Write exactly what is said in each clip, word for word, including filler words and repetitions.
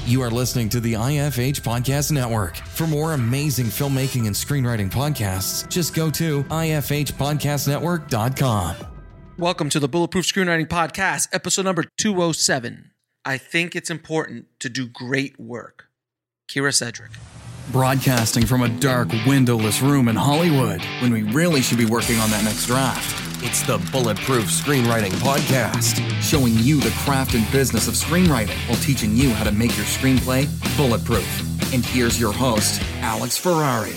You are listening to the I F H Podcast Network. For more amazing filmmaking and screenwriting podcasts, just go to I F H podcast network dot com. Welcome to the Bulletproof Screenwriting Podcast, episode number two oh seven. I think it's important to do great work. Kyra Sedgwick. Broadcasting from a dark, windowless room in Hollywood, when we really should be working on that next draft. It's the Bulletproof Screenwriting Podcast, showing you the craft and business of screenwriting while teaching you how to make your screenplay bulletproof. And here's your host, Alex Ferrari.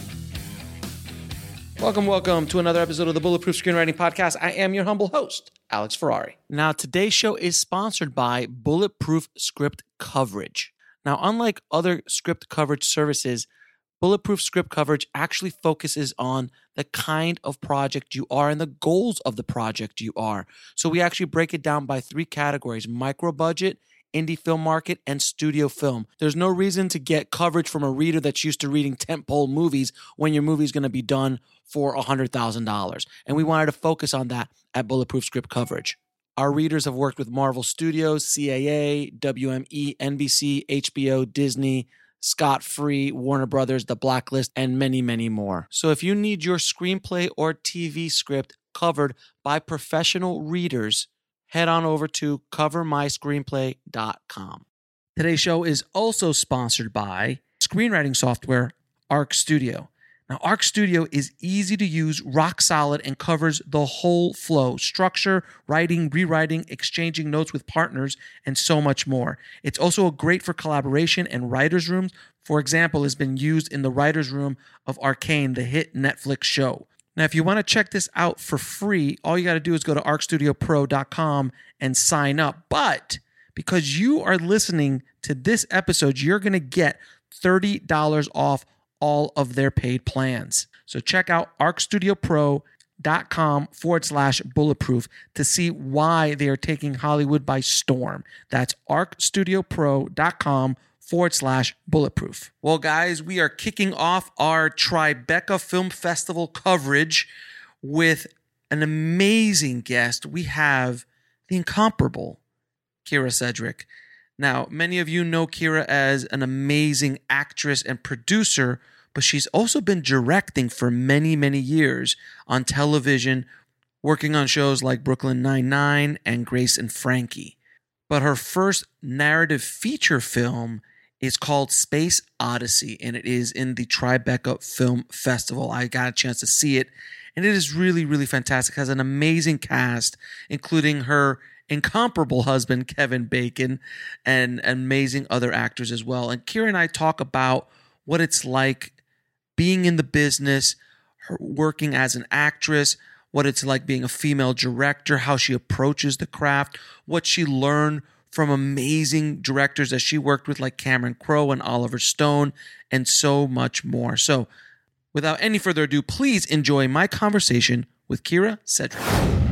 Welcome, welcome to another episode of the Bulletproof Screenwriting Podcast. I am your humble host, Alex Ferrari. Now, today's show is sponsored by Bulletproof Script Coverage. Now, unlike other script coverage services, Bulletproof Script Coverage actually focuses on the kind of project you are and the goals of the project you are. So we actually break it down by three categories: micro budget, indie film market, and studio film. There's no reason to get coverage from a reader that's used to reading tentpole movies when your movie's going to be done for one hundred thousand dollars. And we wanted to focus on that at Bulletproof Script Coverage. Our readers have worked with Marvel Studios, C A A, W M E, N B C, H B O, Disney, Scott Free, Warner Brothers, The Blacklist, and many, many more. So if you need your screenplay or T V script covered by professional readers, head on over to cover my screenplay dot com. Today's show is also sponsored by screenwriting software Arc Studio. Now, Arc Studio is easy to use, rock solid, and covers the whole flow: structure, writing, rewriting, exchanging notes with partners, and so much more. It's also great for collaboration and writers' rooms. For example, has been used in the writers' room of Arcane, the hit Netflix show. Now, if you want to check this out for free, all you got to do is go to arc studio pro dot com and sign up. But because you are listening to this episode, you're going to get thirty dollars off all of their paid plans. So check out arc studio pro dot com forward slash bulletproof to see why they are taking Hollywood by storm. That's arc studio pro dot com forward slash bulletproof. Well, guys, we are kicking off our Tribeca Film Festival coverage with an amazing guest. We have the incomparable Kyra Sedgwick. Now, many of you know Kyra as an amazing actress and producer, but she's also been directing for many, many years on television, working on shows like Brooklyn Nine-Nine and Grace and Frankie. But her first narrative feature film is called Space Odyssey, and it is in the Tribeca Film Festival. I got a chance to see it, and it is really, really fantastic. It has an amazing cast, including her incomparable husband, Kevin Bacon, and amazing other actors as well. And Kyra and I talk about what it's like being in the business, her working as an actress, what it's like being a female director, how she approaches the craft, what she learned from amazing directors that she worked with like Cameron Crowe and Oliver Stone, and so much more. So without any further ado, please enjoy my conversation with Kyra Sedgwick.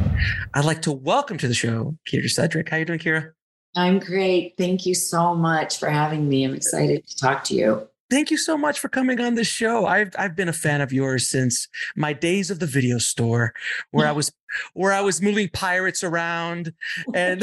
I'd like to welcome to the show, Kyra Sedgwick. How are you doing, Kyra? I'm great. Thank you so much for having me. I'm excited to talk to you. Thank you so much for coming on the show. I've I've been a fan of yours since my days of the video store, where I was where I was moving pirates around, and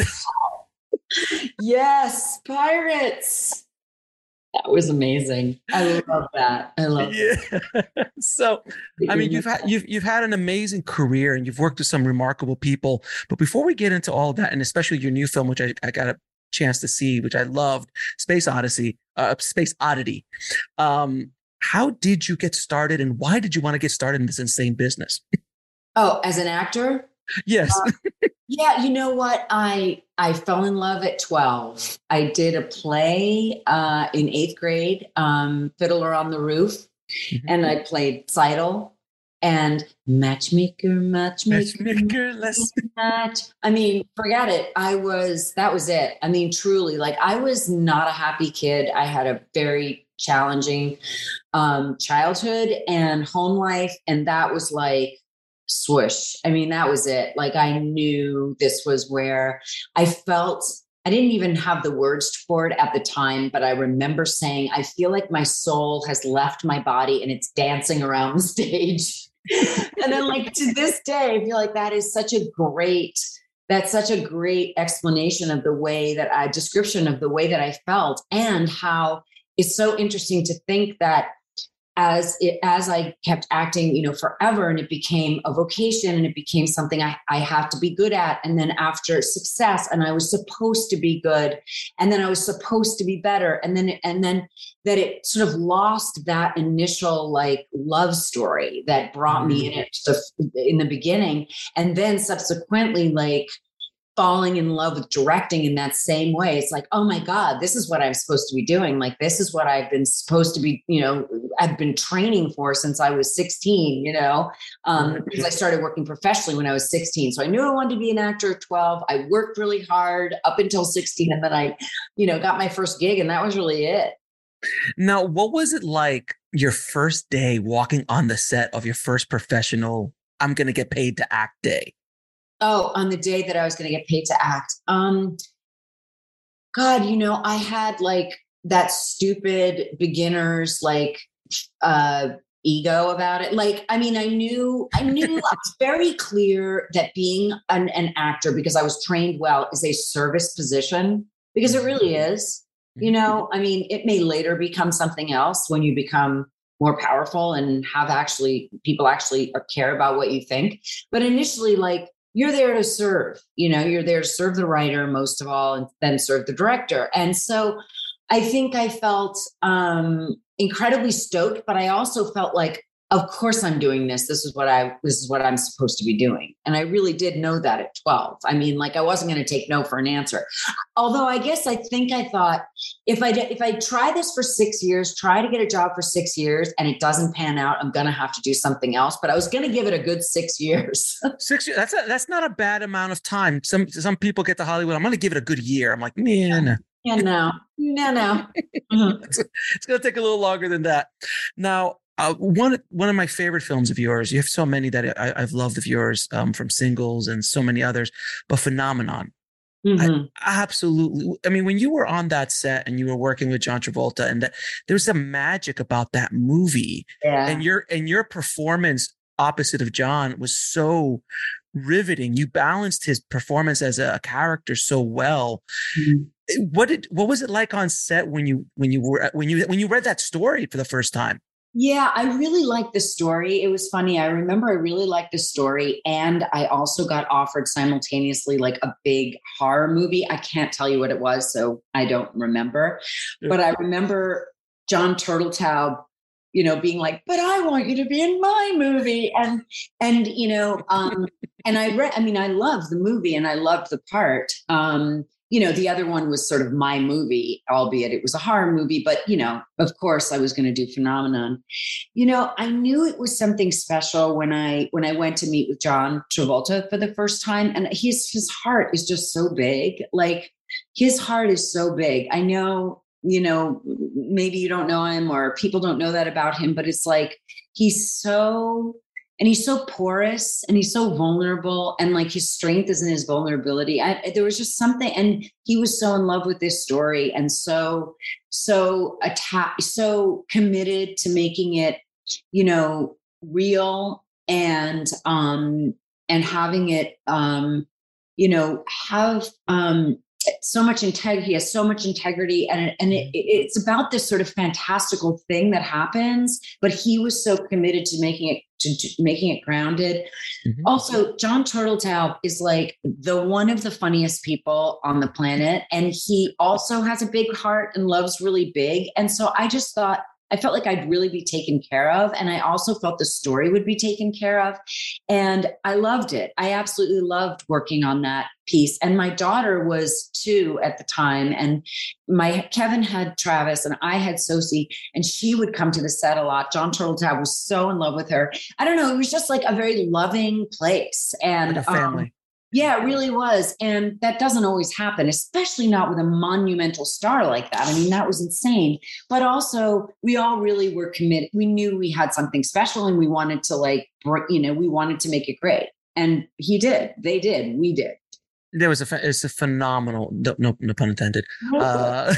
yes, pirates. That was amazing. I love that. I love yeah. That. So, I mean, you've had you've you've had an amazing career, and you've worked with some remarkable people. But before we get into all of that, and especially your new film, which I, I got a chance to see, which I loved, Space Odyssey, uh, Space Oddity. Um, how did you get started, and why did you want to get started in this insane business? Oh, as an actor? Yes. Uh, yeah, you know what? I I fell in love at twelve. I did a play uh, in eighth grade, um, Fiddler on the Roof, mm-hmm. and I played Seidel and Matchmaker, Matchmaker, Matchmaker, let's match. I mean, forget it. I was, that was it. I mean, truly, like I was not a happy kid. I had a very challenging um, childhood and home life, and that was like, swoosh. I mean, that was it. Like I knew this was where I felt, I didn't even have the words for it at the time, but I remember saying, I feel like my soul has left my body and it's dancing around the stage. And then like to this day, I feel like that is such a great that's such a great explanation of the way that I description of the way that I felt, and how it's so interesting to think that as it, as I kept acting, you know, forever, and it became a vocation, and it became something I, I have to be good at. And then after success, and I was supposed to be good, and then I was supposed to be better. And then, and then that it sort of lost that initial like love story that brought me in it in the beginning. And then subsequently, like, falling in love with directing in that same way. It's like, oh my God, this is what I'm supposed to be doing. Like, this is what I've been supposed to be, you know, I've been training for since I was sixteen, you know, um, because I started working professionally when I was sixteen. So I knew I wanted to be an actor at twelve. I worked really hard up until sixteen. And then I, you know, got my first gig, and that was really it. Now, what was it like your first day walking on the set of your first professional, I'm going to get paid to act day? Oh, on the day that I was going to get paid to act. Um, God, you know, I had like that stupid beginner's like uh, ego about it. Like, I mean, I knew, I knew I was very clear that being an, an actor, because I was trained well, is a service position, because it really is. You know, I mean, it may later become something else when you become more powerful and have actually people actually care about what you think. But initially, like, you're there to serve, you know, you're there to serve the writer most of all, and then serve the director. And so I think I felt um, incredibly stoked, but I also felt like, of course I'm doing this. This is what I, this is what I'm supposed to be doing. And I really did know that at twelve. I mean, like, I wasn't going to take no for an answer. Although I guess I think I thought, if I, if I try this for six years, try to get a job for six years and it doesn't pan out, I'm going to have to do something else. But I was going to give it a good six years. Six years. That's a, that's not a bad amount of time. Some, some people get to Hollywood, I'm going to give it a good year. I'm like, man. Yeah, no, no, no. Mm-hmm. it's, it's going to take a little longer than that. Now, Uh, one one of my favorite films of yours, you have so many that I, I've loved of yours, um, from Singles and so many others, but Phenomenon. Mm-hmm. I, absolutely. I mean, when you were on that set and you were working with John Travolta, and that, there was some magic about that movie, yeah. and your and your performance opposite of John was so riveting. You balanced his performance as a, a character so well. Mm-hmm. What did what was it like on set when you when you were when you when you read that story for the first time? Yeah, I really liked the story. It was funny. I remember I really liked the story. And I also got offered simultaneously like a big horror movie. I can't tell you what it was, so I don't remember. Yeah. But I remember John Turteltaub, you know, being like, but I want you to be in my movie. And, and, you know, um, and I read, I mean, I loved the movie and I loved the part. Um, You know, the other one was sort of my movie, albeit it was a horror movie. But, you know, of course, I was going to do Phenomenon. You know, I knew it was something special when I when I went to meet with John Travolta for the first time. And his his heart is just so big. Like, his heart is so big. I know, you know, maybe you don't know him or people don't know that about him, but it's like he's so... And he's so porous and he's so vulnerable, and like his strength is in his vulnerability. I, there was just something, and he was so in love with this story and so, so attached, so committed to making it, you know, real and, um, and having it, um, you know, have, um, so much integrity. He has so much integrity, and it, and it, it's about this sort of fantastical thing that happens. But he was so committed to making it to, to making it grounded. Mm-hmm. Also, John Turteltaub is like the one of the funniest people on the planet, and he also has a big heart and loves really big. And so I just thought, I felt like I'd really be taken care of. And I also felt the story would be taken care of. And I loved it. I absolutely loved working on that piece. And my daughter was two at the time. And my Kevin had Travis and I had Sosie, and she would come to the set a lot. John Turteltaub was so in love with her. I don't know. It was just like a very loving place. And like a family. Um, Yeah, it really was. And that doesn't always happen, especially not with a monumental star like that. I mean, that was insane. But also, we all really were committed. We knew we had something special and we wanted to like, you know, we wanted to make it great. And he did. They did. We did. There was a, it's a phenomenal, no, no, no pun intended, uh,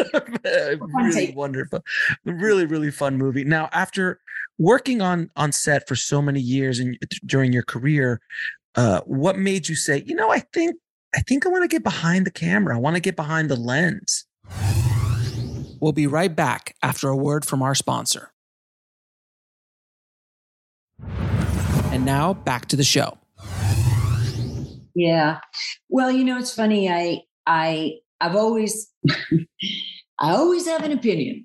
really wonderful, really, really fun movie. Now, after working on, on set for so many years and during your career, uh, what made you say, you know, I think, I think I want to get behind the camera. I want to get behind the lens. We'll be right back after a word from our sponsor. And now back to the show. Yeah. Well, you know, it's funny. I, I, I've always, I always have an opinion.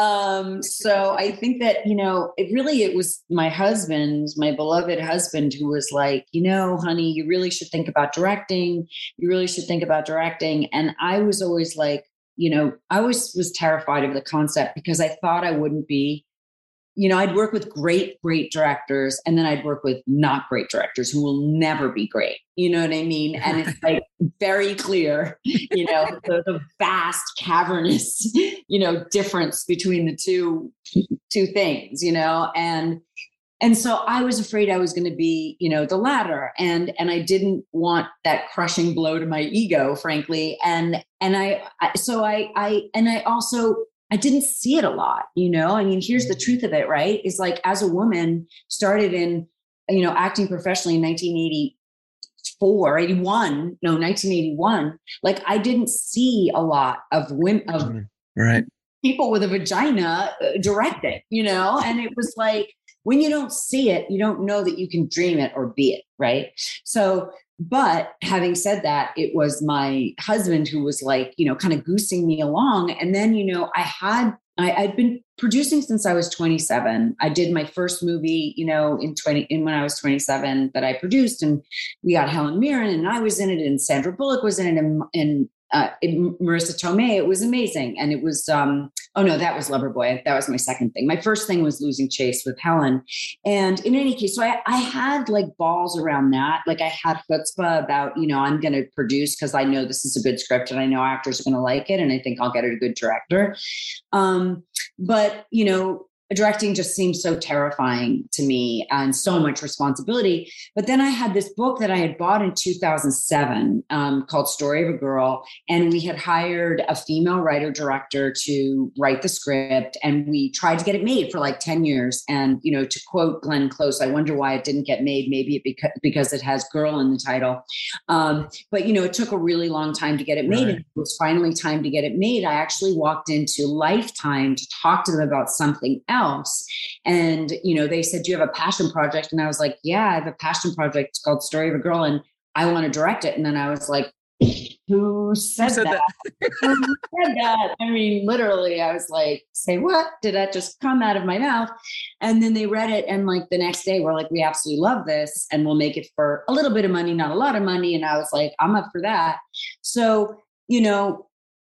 Um, so I think that, you know, it really, it was my husband, my beloved husband, who was like, you know, honey, you really should think about directing. You really should think about directing. And I was always like, you know, I always was terrified of the concept because I thought I wouldn't be, you know, I'd work with great, great directors, and then I'd work with not great directors who will never be great. You know what I mean? And it's like very clear, you know, the, the vast cavernous, you know, difference between the two, two things, you know, and, and so I was afraid I was going to be, you know, the latter. And, and I didn't want that crushing blow to my ego, frankly. And, and I, I so I, I, and I also, I didn't see it a lot, you know, I mean, here's the truth of it, right? Is like, as a woman started in, you know, acting professionally in nineteen eighty-four, eighty-one, no, nineteen eighty-one. Like, I didn't see a lot of women, of right. people with a vagina directing, you know, and it was like, when you don't see it, you don't know that you can dream it or be it. Right. So, but having said that, it was my husband who was like, you know, kind of goosing me along. And then, you know, I had, I, I'd been producing since I was twenty-seven. I did my first movie, you know, in twenty, in when I was twenty-seven that I produced, and we got Helen Mirren and I was in it, and Sandra Bullock was in it, and, and uh, Marissa Tomei. It was amazing. And it was, um, oh no, that was Loverboy. That was my second thing. My first thing was Losing Chase with Helen. And in any case, so I, I had like balls around that. Like, I had chutzpah about, you know, I'm going to produce because I know this is a good script and I know actors are going to like it. And I think I'll get a good director. Um, but, you know, directing just seems so terrifying to me and so much responsibility. But then I had this book that I had bought in two thousand seven um, called Story of a Girl. And we had hired a female writer director to write the script. And we tried to get it made for like ten years. And, you know, to quote Glenn Close, I wonder why it didn't get made. Maybe it beca- because it has girl in the title. Um, but, you know, it took a really long time to get it made. Right. And it was finally time to get it made. I actually walked into Lifetime to talk to them about something else. Else. And, you know, they said, do you have a passion project? And I was like, yeah, I have a passion project. It's called Story of a Girl, and I want to direct it. And then I was like, who said, who said that? that? Who said that? I mean, literally, I was like, say what? Did that just come out of my mouth? And then they read it. And like the next day, we're like, we absolutely love this. And we'll make it for a little bit of money, not a lot of money. And I was like, I'm up for that. So, you know,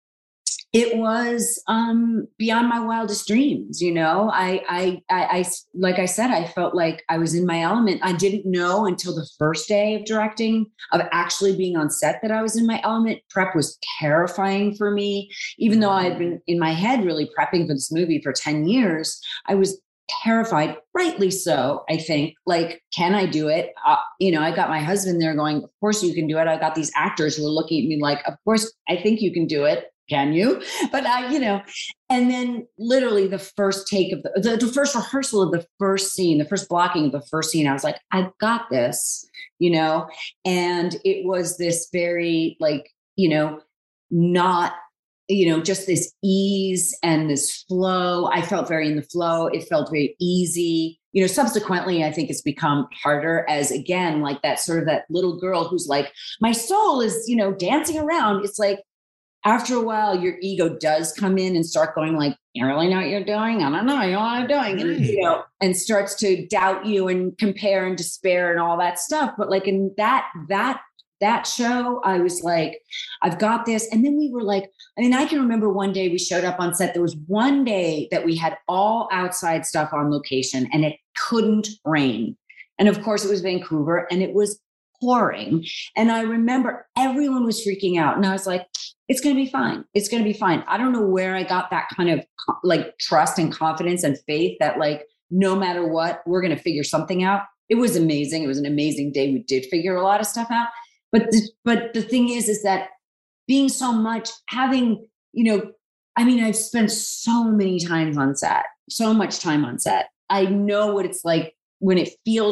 it was um, beyond my wildest dreams. You know, I, I, I, I, like I said, I felt like I was in my element. I didn't know until the first day of directing, of actually being on set, that I was in my element. Prep was terrifying for me. Even though I had been in my head really prepping for this movie for ten years, I was terrified, rightly so, I think. Like, can I do it? Uh, you know, I got my husband there going, of course you can do it. I got these actors who are looking at me like, of course, I think you can do it. Can you? But I, you know, and then literally the first take of the, the, the first rehearsal of the first scene, the first blocking of the first scene, I was like, I've got this, you know, and it was this very like, you know, not, you know, just this ease and this flow. I felt very in the flow. It felt very easy. You know, subsequently, I think it's become harder as, again, like that sort of that little girl who's like, my soul is, you know, dancing around. It's like, after a while, your ego does come in and start going like, you really know what you're doing? I don't know. You know what I'm doing. And, you know, and starts to doubt you and compare and despair and all that stuff. But like in that, that, that show, I was like, I've got this. And then we were like, I mean, I can remember one day we showed up on set. There was one day that we had all outside stuff on location and it couldn't rain. And of course it was Vancouver and it was pouring. And I remember everyone was freaking out. And I was like, it's going to be fine. It's going to be fine. I don't know where I got that kind of like trust and confidence and faith that like, no matter what, we're going to figure something out. It was amazing. It was an amazing day. We did figure a lot of stuff out. But the, but the thing is, is that being so much, having, you know, I mean, I've spent so many times on set, so much time on set. I know what it's like when it feels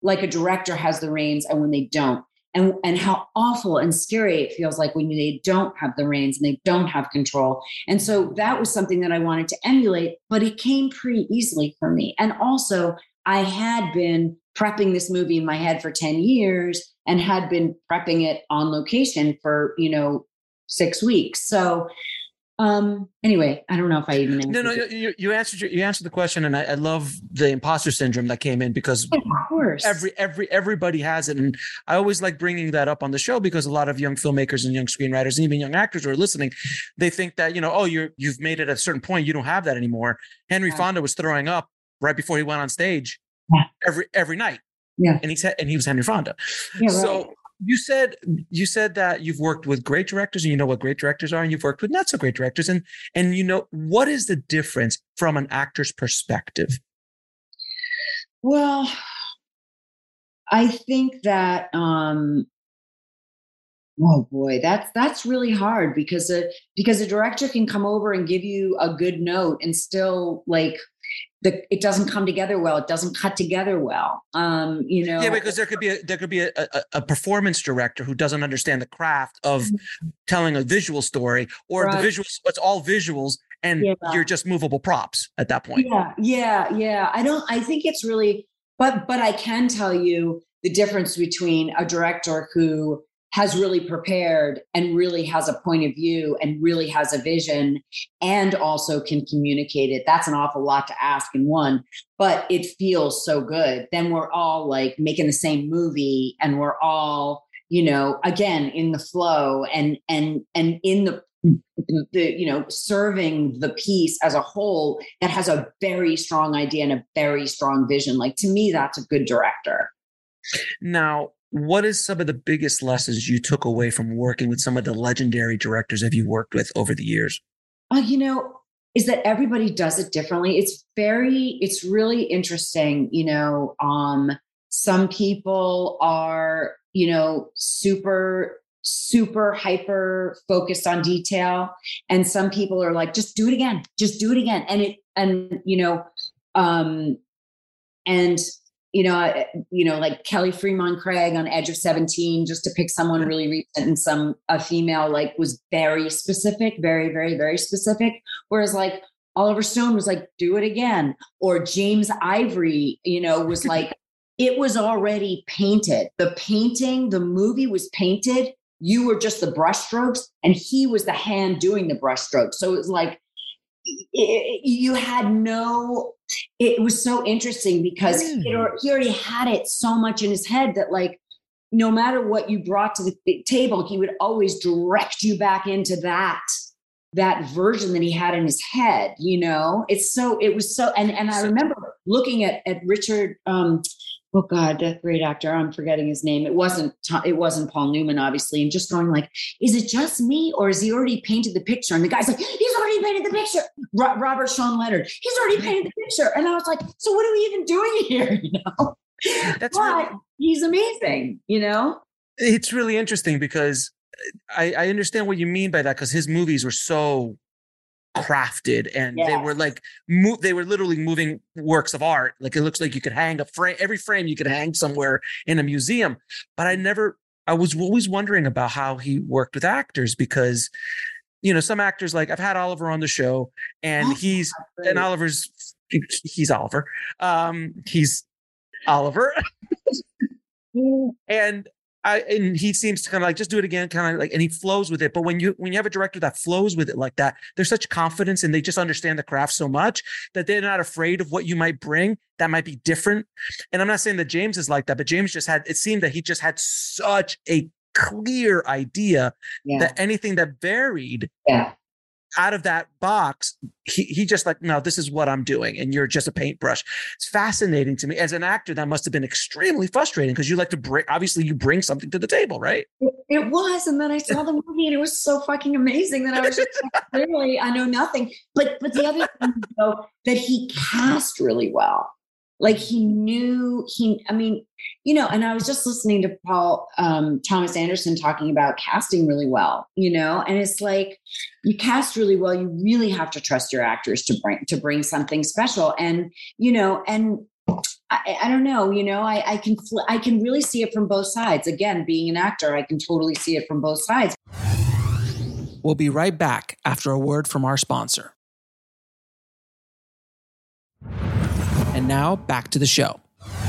like a director has the reins and when they don't. And, and how awful and scary it feels like when they don't have the reins and they don't have control. And so that was something that I wanted to emulate, but it came pretty easily for me. And also, I had been prepping this movie in my head for ten years and had been prepping it on location for, you know, six weeks. So Um, anyway, I don't know if I even no, no, you, you answered your, you answered the question, and I, I love the imposter syndrome that came in because of course every every everybody has it, and I always like bringing that up on the show because a lot of young filmmakers and young screenwriters and even young actors who are listening, they think that you know, oh, you're you've made it at a certain point, you don't have that anymore. Henry yeah. Fonda was throwing up right before he went on stage yeah. every every night, yeah, and he said, and he was Henry Fonda, yeah, so. Right. You said you said that you've worked with great directors and you know what great directors are, and you've worked with not so great directors, and and you know what is the difference from an actor's perspective? Well, I think that um, oh boy, that's that's really hard because a because a director can come over and give you a good note and still like. The, it doesn't come together well. It doesn't cut together well. Um, you know. Yeah, because there could be a, there could be a, a, a performance director who doesn't understand the craft of telling a visual story, or right. the visuals. It's all visuals, and yeah. you're just movable props at that point. Yeah, yeah, yeah. I don't. I think it's really, but but I can tell you the difference between a director who has really prepared and really has a point of view and really has a vision and also can communicate it. That's an awful lot to ask in one, but it feels so good. Then we're all like making the same movie and we're all, you know, again, in the flow and, and, and in the, the, you know, serving the piece as a whole that has a very strong idea and a very strong vision. Like to me, that's a good director. Now, what is some of the biggest lessons you took away from working with some of the legendary directors have you worked with over the years? Uh, you know, is that everybody does it differently. It's very, it's really interesting. You know, um, some people are, you know, super, super hyper focused on detail. And some people are like, just do it again, just do it again. And it, and, you know, um, and, you know, you know, like Kelly Fremont Craig on Edge of seventeen, just to pick someone really recent, and some, a female, like was very specific, very, very, very specific. Whereas like Oliver Stone was like, do it again. Or James Ivory, you know, was like, it was already painted. The painting, the movie was painted. You were just the brushstrokes and he was the hand doing the brushstrokes. So it was like, it, you had no, it was so interesting because mm. he, he already had it so much in his head that like, no matter what you brought to the table, he would always direct you back into that, that version that he had in his head, you know. It's so, it was so, and, and I remember looking at, at Richard, um, oh God, that great actor, I'm forgetting his name. It wasn't, it wasn't Paul Newman, obviously. And just going like, is it just me or has he already painted the picture? And the guy's like, he's already painted the picture. Ro- Robert Sean Leonard, he's already painted the picture. And I was like, so what are we even doing here? You know, that's but really, he's amazing, you know? It's really interesting because I, I understand what you mean by that, because his movies were so crafted and yes. they were like mo- they were literally moving works of art. Like it looks like you could hang a frame, every frame you could hang somewhere in a museum. But I never, I was always wondering about how he worked with actors, because you know, some actors, like I've had Oliver on the show and oh, he's and Oliver's he's Oliver. Um, he's Oliver. and I, and he seems to kind of like, just do it again, kind of like, and he flows with it. But when you, when you have a director that flows with it like that, there's such confidence and they just understand the craft so much that they're not afraid of what you might bring that might be different. And I'm not saying that James is like that, but James just had, it seemed that he just had such a clear idea yeah. that anything that varied yeah. out of that box, he, he just like, no, this is what I'm doing. And you're just a paintbrush. It's fascinating to me. As an actor, that must have been extremely frustrating because you like to bring, obviously you bring something to the table, right? It, it was. And then I saw the movie and it was so fucking amazing that I was just like, clearly I know nothing. But, but the other thing though, that he cast really well. Like he knew he, I mean, you know, and I was just listening to Paul um, Thomas Anderson talking about casting really well, you know, and it's like you cast really well. You really have to trust your actors to bring to bring something special. And, you know, and I, I don't know, you know, I, I can, fl- I can really see it from both sides. Again, being an actor, I can totally see it from both sides. We'll be right back after a word from our sponsor. And now back to the show.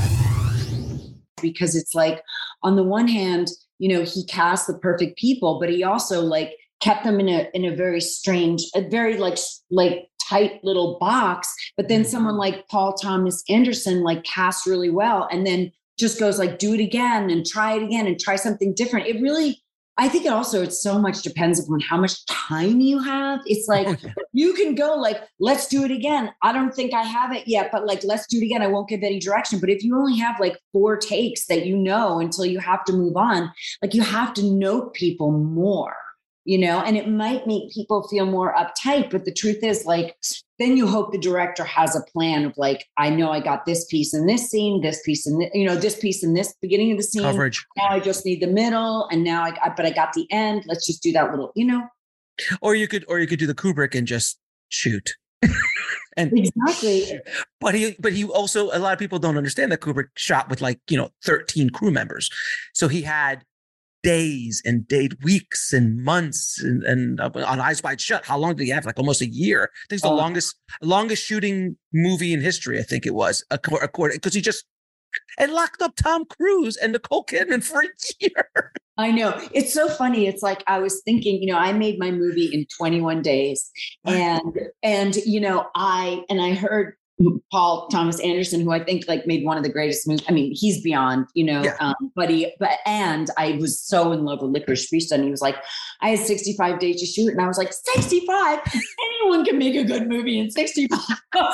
Because it's like, on the one hand, you know, he cast the perfect people, but he also like kept them in a, in a very strange, a very like, like tight little box. But then someone like Paul Thomas Anderson, like cast really well. And then just goes like, do it again and try it again and try something different. It really, I think it also, it so much depends upon how much time you have. It's like, oh, yeah. You can go like, let's do it again. I don't think I have it yet, but like, let's do it again. I won't give any direction. But if you only have like four takes that you know until you have to move on, like you have to note people more, you know, and it might make people feel more uptight. But the truth is like, then you hope the director has a plan of like, I know I got this piece in this scene, this piece in, the, you know, this piece in this beginning of the scene. Coverage. Now I just need the middle, and now I, I, but I got the end. Let's just do that little, you know. Or you could, or you could do the Kubrick and just shoot. And exactly. But he, but he also, a lot of people don't understand that Kubrick shot with like, you know, thirteen crew members, so he had days and days, weeks and months, and, and uh, on Eyes Wide Shut. How long did he have? Like almost a year. I think it's the oh. longest, longest shooting movie in history. I think it was, according, because he just and locked up Tom Cruise and Nicole Kidman for a year. I know. It's so funny. It's like, I was thinking, you know, I made my movie in twenty-one days, and, and, you know, I, and I heard Paul Thomas Anderson, who I think like made one of the greatest movies. I mean, he's beyond, you know, yeah. um, but he, but, and I was so in love with Licorice Pizza, and he was like, I had sixty-five days to shoot. And I was like, sixty-five? Anyone can make a good movie in sixty-five.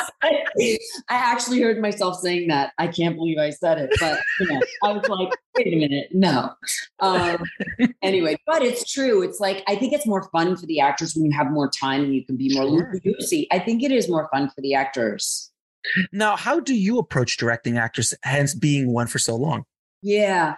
I actually heard myself saying that. I can't believe I said it, but you know, I was like, wait a minute. No. Um, anyway, but it's true. It's like, I think it's more fun for the actors when you have more time and you can be more Sure. loosey. I think it is more fun for the actors. Now, how do you approach directing actors, hence being one for so long? Yeah.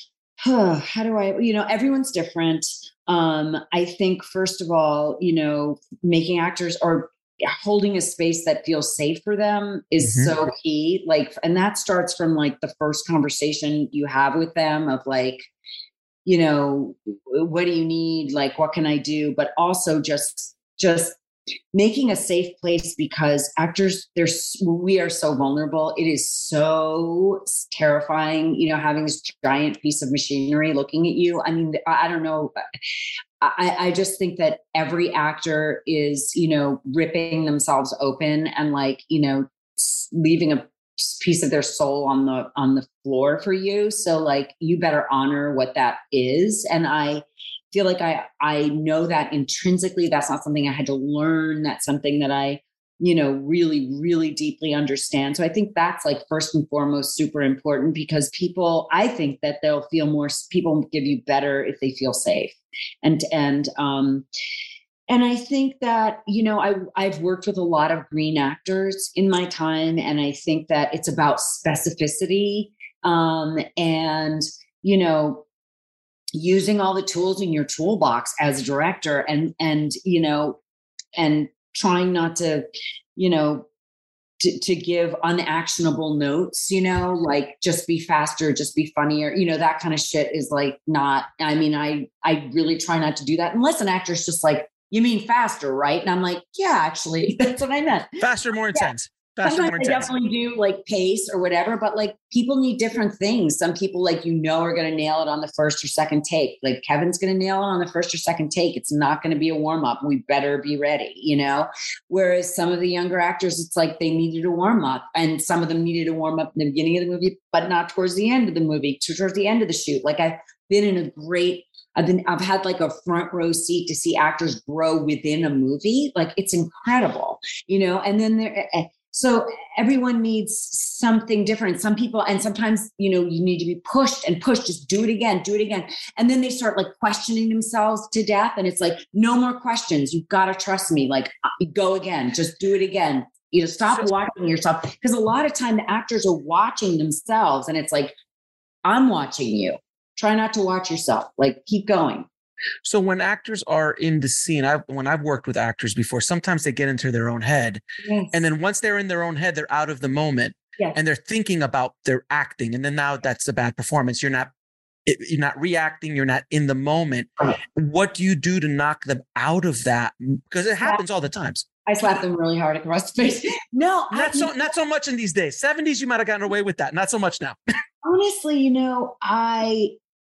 How do I, you know, everyone's different. Um, I think, first of all, you know, making actors or holding a space that feels safe for them is mm-hmm. so key. Like, and that starts from like the first conversation you have with them of like, you know, what do you need? Like, what can I do? But also just, just making a safe place, because actors, there's, we are so vulnerable. It is so terrifying, you know, having this giant piece of machinery looking at you. I mean, I, I don't know. I, I just think that every actor is, you know, ripping themselves open and like, you know, leaving a piece of their soul on the, on the floor for you. So like, you better honor what that is. And I feel like I, I know that intrinsically. That's not something I had to learn. That's something that I, you know, really, really deeply understand. So I think that's like first and foremost super important, because people, I think that they'll feel more, people give you better if they feel safe. And, and, um, and I think that, you know, I, I've worked with a lot of green actors in my time, and I think that it's about specificity, um, and, you know, using all the tools in your toolbox as a director, and, and, you know, and trying not to, you know, to, to give unactionable notes, you know, like just be faster, just be funnier, you know, that kind of shit is like not, I mean, I, I really try not to do that unless an actor's just like, you mean faster, right? And I'm like, yeah, actually, that's what I meant. Faster, more intense. Yeah. Faster, Sometimes more I intense. definitely do like pace or whatever, but like people need different things. Some people like, you know, are going to nail it on the first or second take. Like Kevin's going to nail it on the first or second take. It's not going to be a warm up. We better be ready, you know? Whereas some of the younger actors, it's like they needed a warm up, and some of them needed a warm up in the beginning of the movie, but not towards the end of the movie, towards the end of the shoot. Like I've been in a great I've been, I've had like a front row seat to see actors grow within a movie. Like it's incredible, you know, and then there, so everyone needs something different. Some people, and sometimes, you know, you need to be pushed and pushed, just do it again, do it again. And then they start like questioning themselves to death. And it's like, no more questions. You've got to trust me. Like go again, just do it again. You know, stop watching yourself. Because a lot of time the actors are watching themselves, and it's like, I'm watching you. Try not to watch yourself. Like keep going. So when actors are in the scene, I've, when I've worked with actors before, sometimes they get into their own head. Yes. And then once they're in their own head, they're out of the moment. Yes. and they're thinking about their acting. And then now that's a bad performance. You're not, you're not reacting. You're not in the moment. Right. What do you do to knock them out of that? Because it happens all the times. I slapped them really hard across the face. No, Not I, so, not so much in these days. seventies, you might have gotten away with that. Not so much now. honestly, you know, I,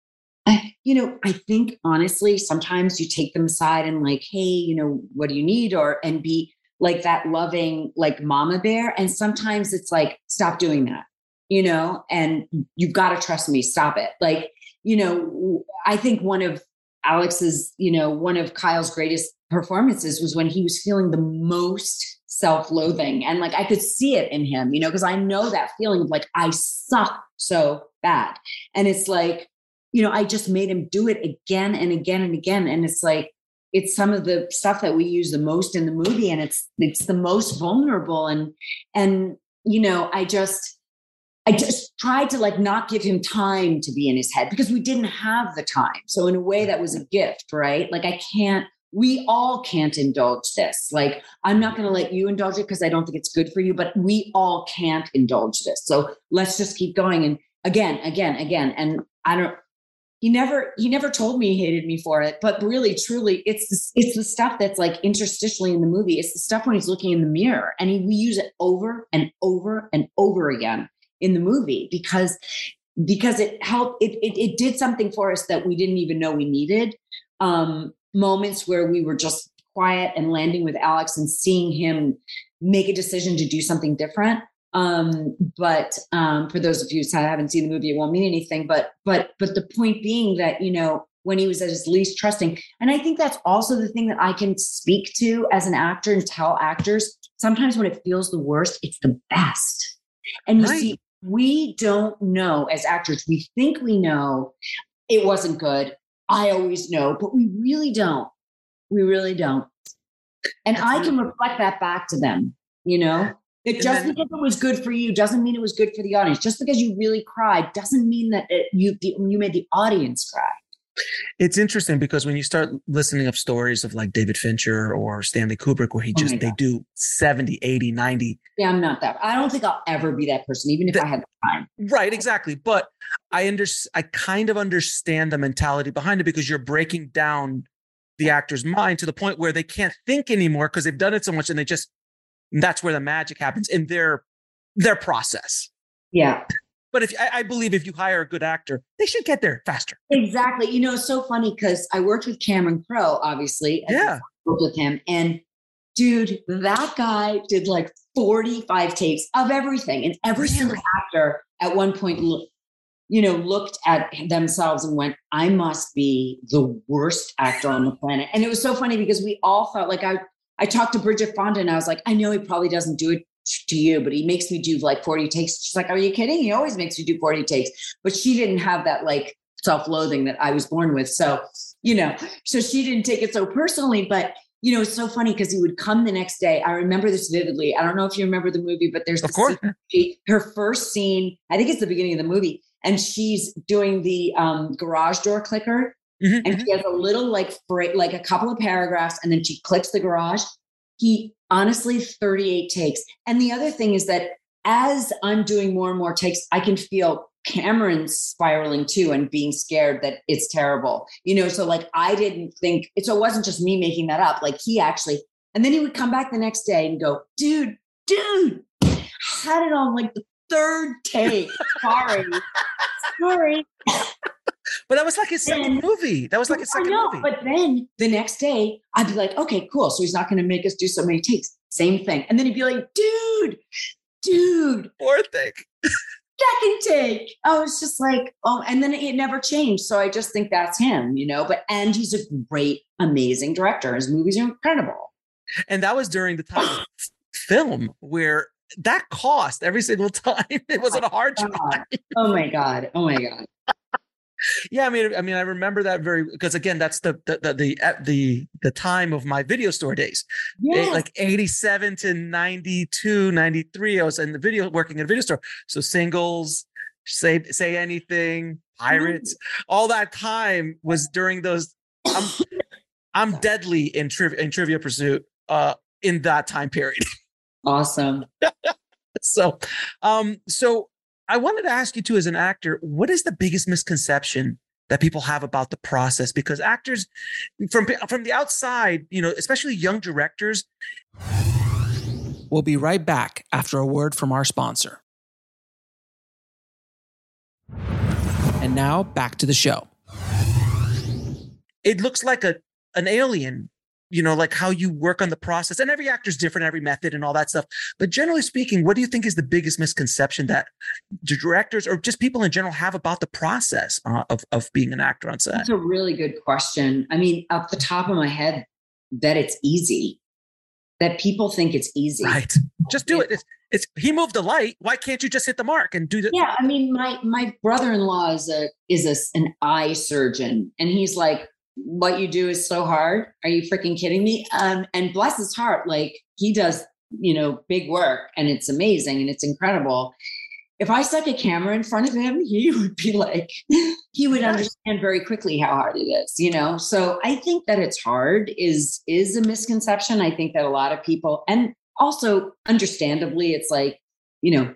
I, you know, I think honestly, sometimes you take them aside and like, hey, you know, what do you need? Or, and be like that loving, like mama bear. And sometimes it's like, stop doing that, you know, and you've got to trust me. Stop it. Like, you know, I think one of Alex's, you know, one of Kyle's greatest performances was when he was feeling the most self-loathing. And like, I could see it in him, you know, because I know that feeling of like, I suck so bad. And it's like, you know, I just made him do it again and again and again. And it's like, it's some of the stuff that we use the most in the movie. And it's, it's the most vulnerable. And, and, you know, I just, I just tried to like not give him time to be in his head because we didn't have the time. So in a way that was a gift, right? Like I can't, we all can't indulge this. Like, I'm not going to let you indulge it because I don't think it's good for you, but we all can't indulge this. So let's just keep going. And again, again, again. And I don't, he never, he never told me he hated me for it, but really, truly, it's the, it's the stuff that's like interstitially in the movie. It's the stuff when he's looking in the mirror and he, we use it over and over and over again in the movie because, because it helped, it, it, it did something for us that we didn't even know we needed. Um, moments where we were just quiet and landing with Alex and seeing him make a decision to do something different. Um, but um, for those of you who haven't seen the movie, it won't mean anything. But but but the point being that, you know, when he was at his least trusting, and I think that's also the thing that I can speak to as an actor and tell actors, sometimes when it feels the worst, it's the best. And you Right. see, we don't know as actors, we think we know it wasn't good. I always know, but we really don't. We really don't. And That's I really- can reflect that back to them, you know? It And just then- because it was good for you doesn't mean it was good for the audience. Just because you really cried doesn't mean that it, you the, you made the audience cry. It's interesting because when you start listening of stories of like David Fincher or Stanley Kubrick, where he Oh just, my they God. do seventy, eighty, ninety. Yeah, I'm not that. I don't think I'll ever be that person, even if The- I had the time. Right, exactly. But I under, I kind of understand the mentality behind it because you're breaking down the actor's mind to the point where they can't think anymore because they've done it so much and they just, that's where the magic happens in their, their process. Yeah. But if I, I believe if you hire a good actor, they should get there faster. Exactly. You know, it's so funny because I worked with Cameron Crowe, obviously. and Yeah. I worked with him. And dude, that guy did like forty-five takes of everything. And every Really? single actor at one point, look, you know, looked at themselves and went, I must be the worst actor on the planet. And it was so funny because we all felt like I, I talked to Bridget Fonda and I was like, I know he probably doesn't do it to you, but he makes me do like forty takes. She's like, are you kidding? He always makes you do forty takes. But she didn't have that like self-loathing that I was born with. So, you know, so she didn't take it so personally, but you know, it's so funny because he would come the next day. I remember this vividly. I don't know if you remember the movie, but there's Of this course. scene- she- her first scene, I think it's the beginning of the movie, and she's doing the um, garage door clicker. Mhm, And mhm. she has a little like fra- like a couple of paragraphs, and then she clicks the garage. He honestly thirty-eight takes. And the other thing is that as I'm doing more and more takes, I can feel Cameron spiraling too and being scared that it's terrible. You know, so like I didn't think it, so it wasn't just me making that up. Like he actually, and then he would come back the next day and go, dude, dude, had it on like the third take. Sorry. Sorry. But that was like his second And- movie. That was like his I second know, movie. but then the next day I'd be like, okay, cool. So he's not going to make us do so many takes. Same thing. And then he'd be like, dude, dude, Poor thing. second take. I was just like, oh, and then it never changed. So I just think that's him, you know, but, and he's a great, amazing director. His movies are incredible. And that was during the time of film where that cost every single time. It wasn't a hard job. God. Oh my God. Oh my God. Yeah, I mean, I mean, I remember that very because again, that's the the the the at the, the time of my video store days. Yes. Eh, like eighty-seven to ninety-two, ninety-three, I was in the video working in a video store. So Singles, say say anything, Pirates, all that time was during those. I'm I'm deadly in trivia in Trivia Pursuit uh in that time period. Awesome. so, um, so I wanted to ask you too, as an actor, what is the biggest misconception that people have about the process? Because actors from, from the outside, you know, especially young directors. We'll be right back after a word from our sponsor. And now back to the show. It looks like a an alien, you know, like how you work on the process. And every actor's different, every method and all that stuff. But generally speaking, what do you think is the biggest misconception that directors or just people in general have about the process uh, of, of being an actor on set? That's a really good question. I mean, off the top of my head, that it's easy. That people think it's easy. Right. Just do it. It's, it's he moved the light. Why can't you just hit the mark and do the Yeah, I mean, my my brother-in-law is a is a, an eye surgeon, and he's like, what you do is so hard. Are you freaking kidding me? Um, and bless his heart, like he does, you know, big work, and it's amazing and it's incredible. If I stuck a camera in front of him, he would be like, he would understand very quickly how hard it is, you know? So I think that it's hard is, is a misconception. I think that a lot of people, and also understandably, it's like, you know,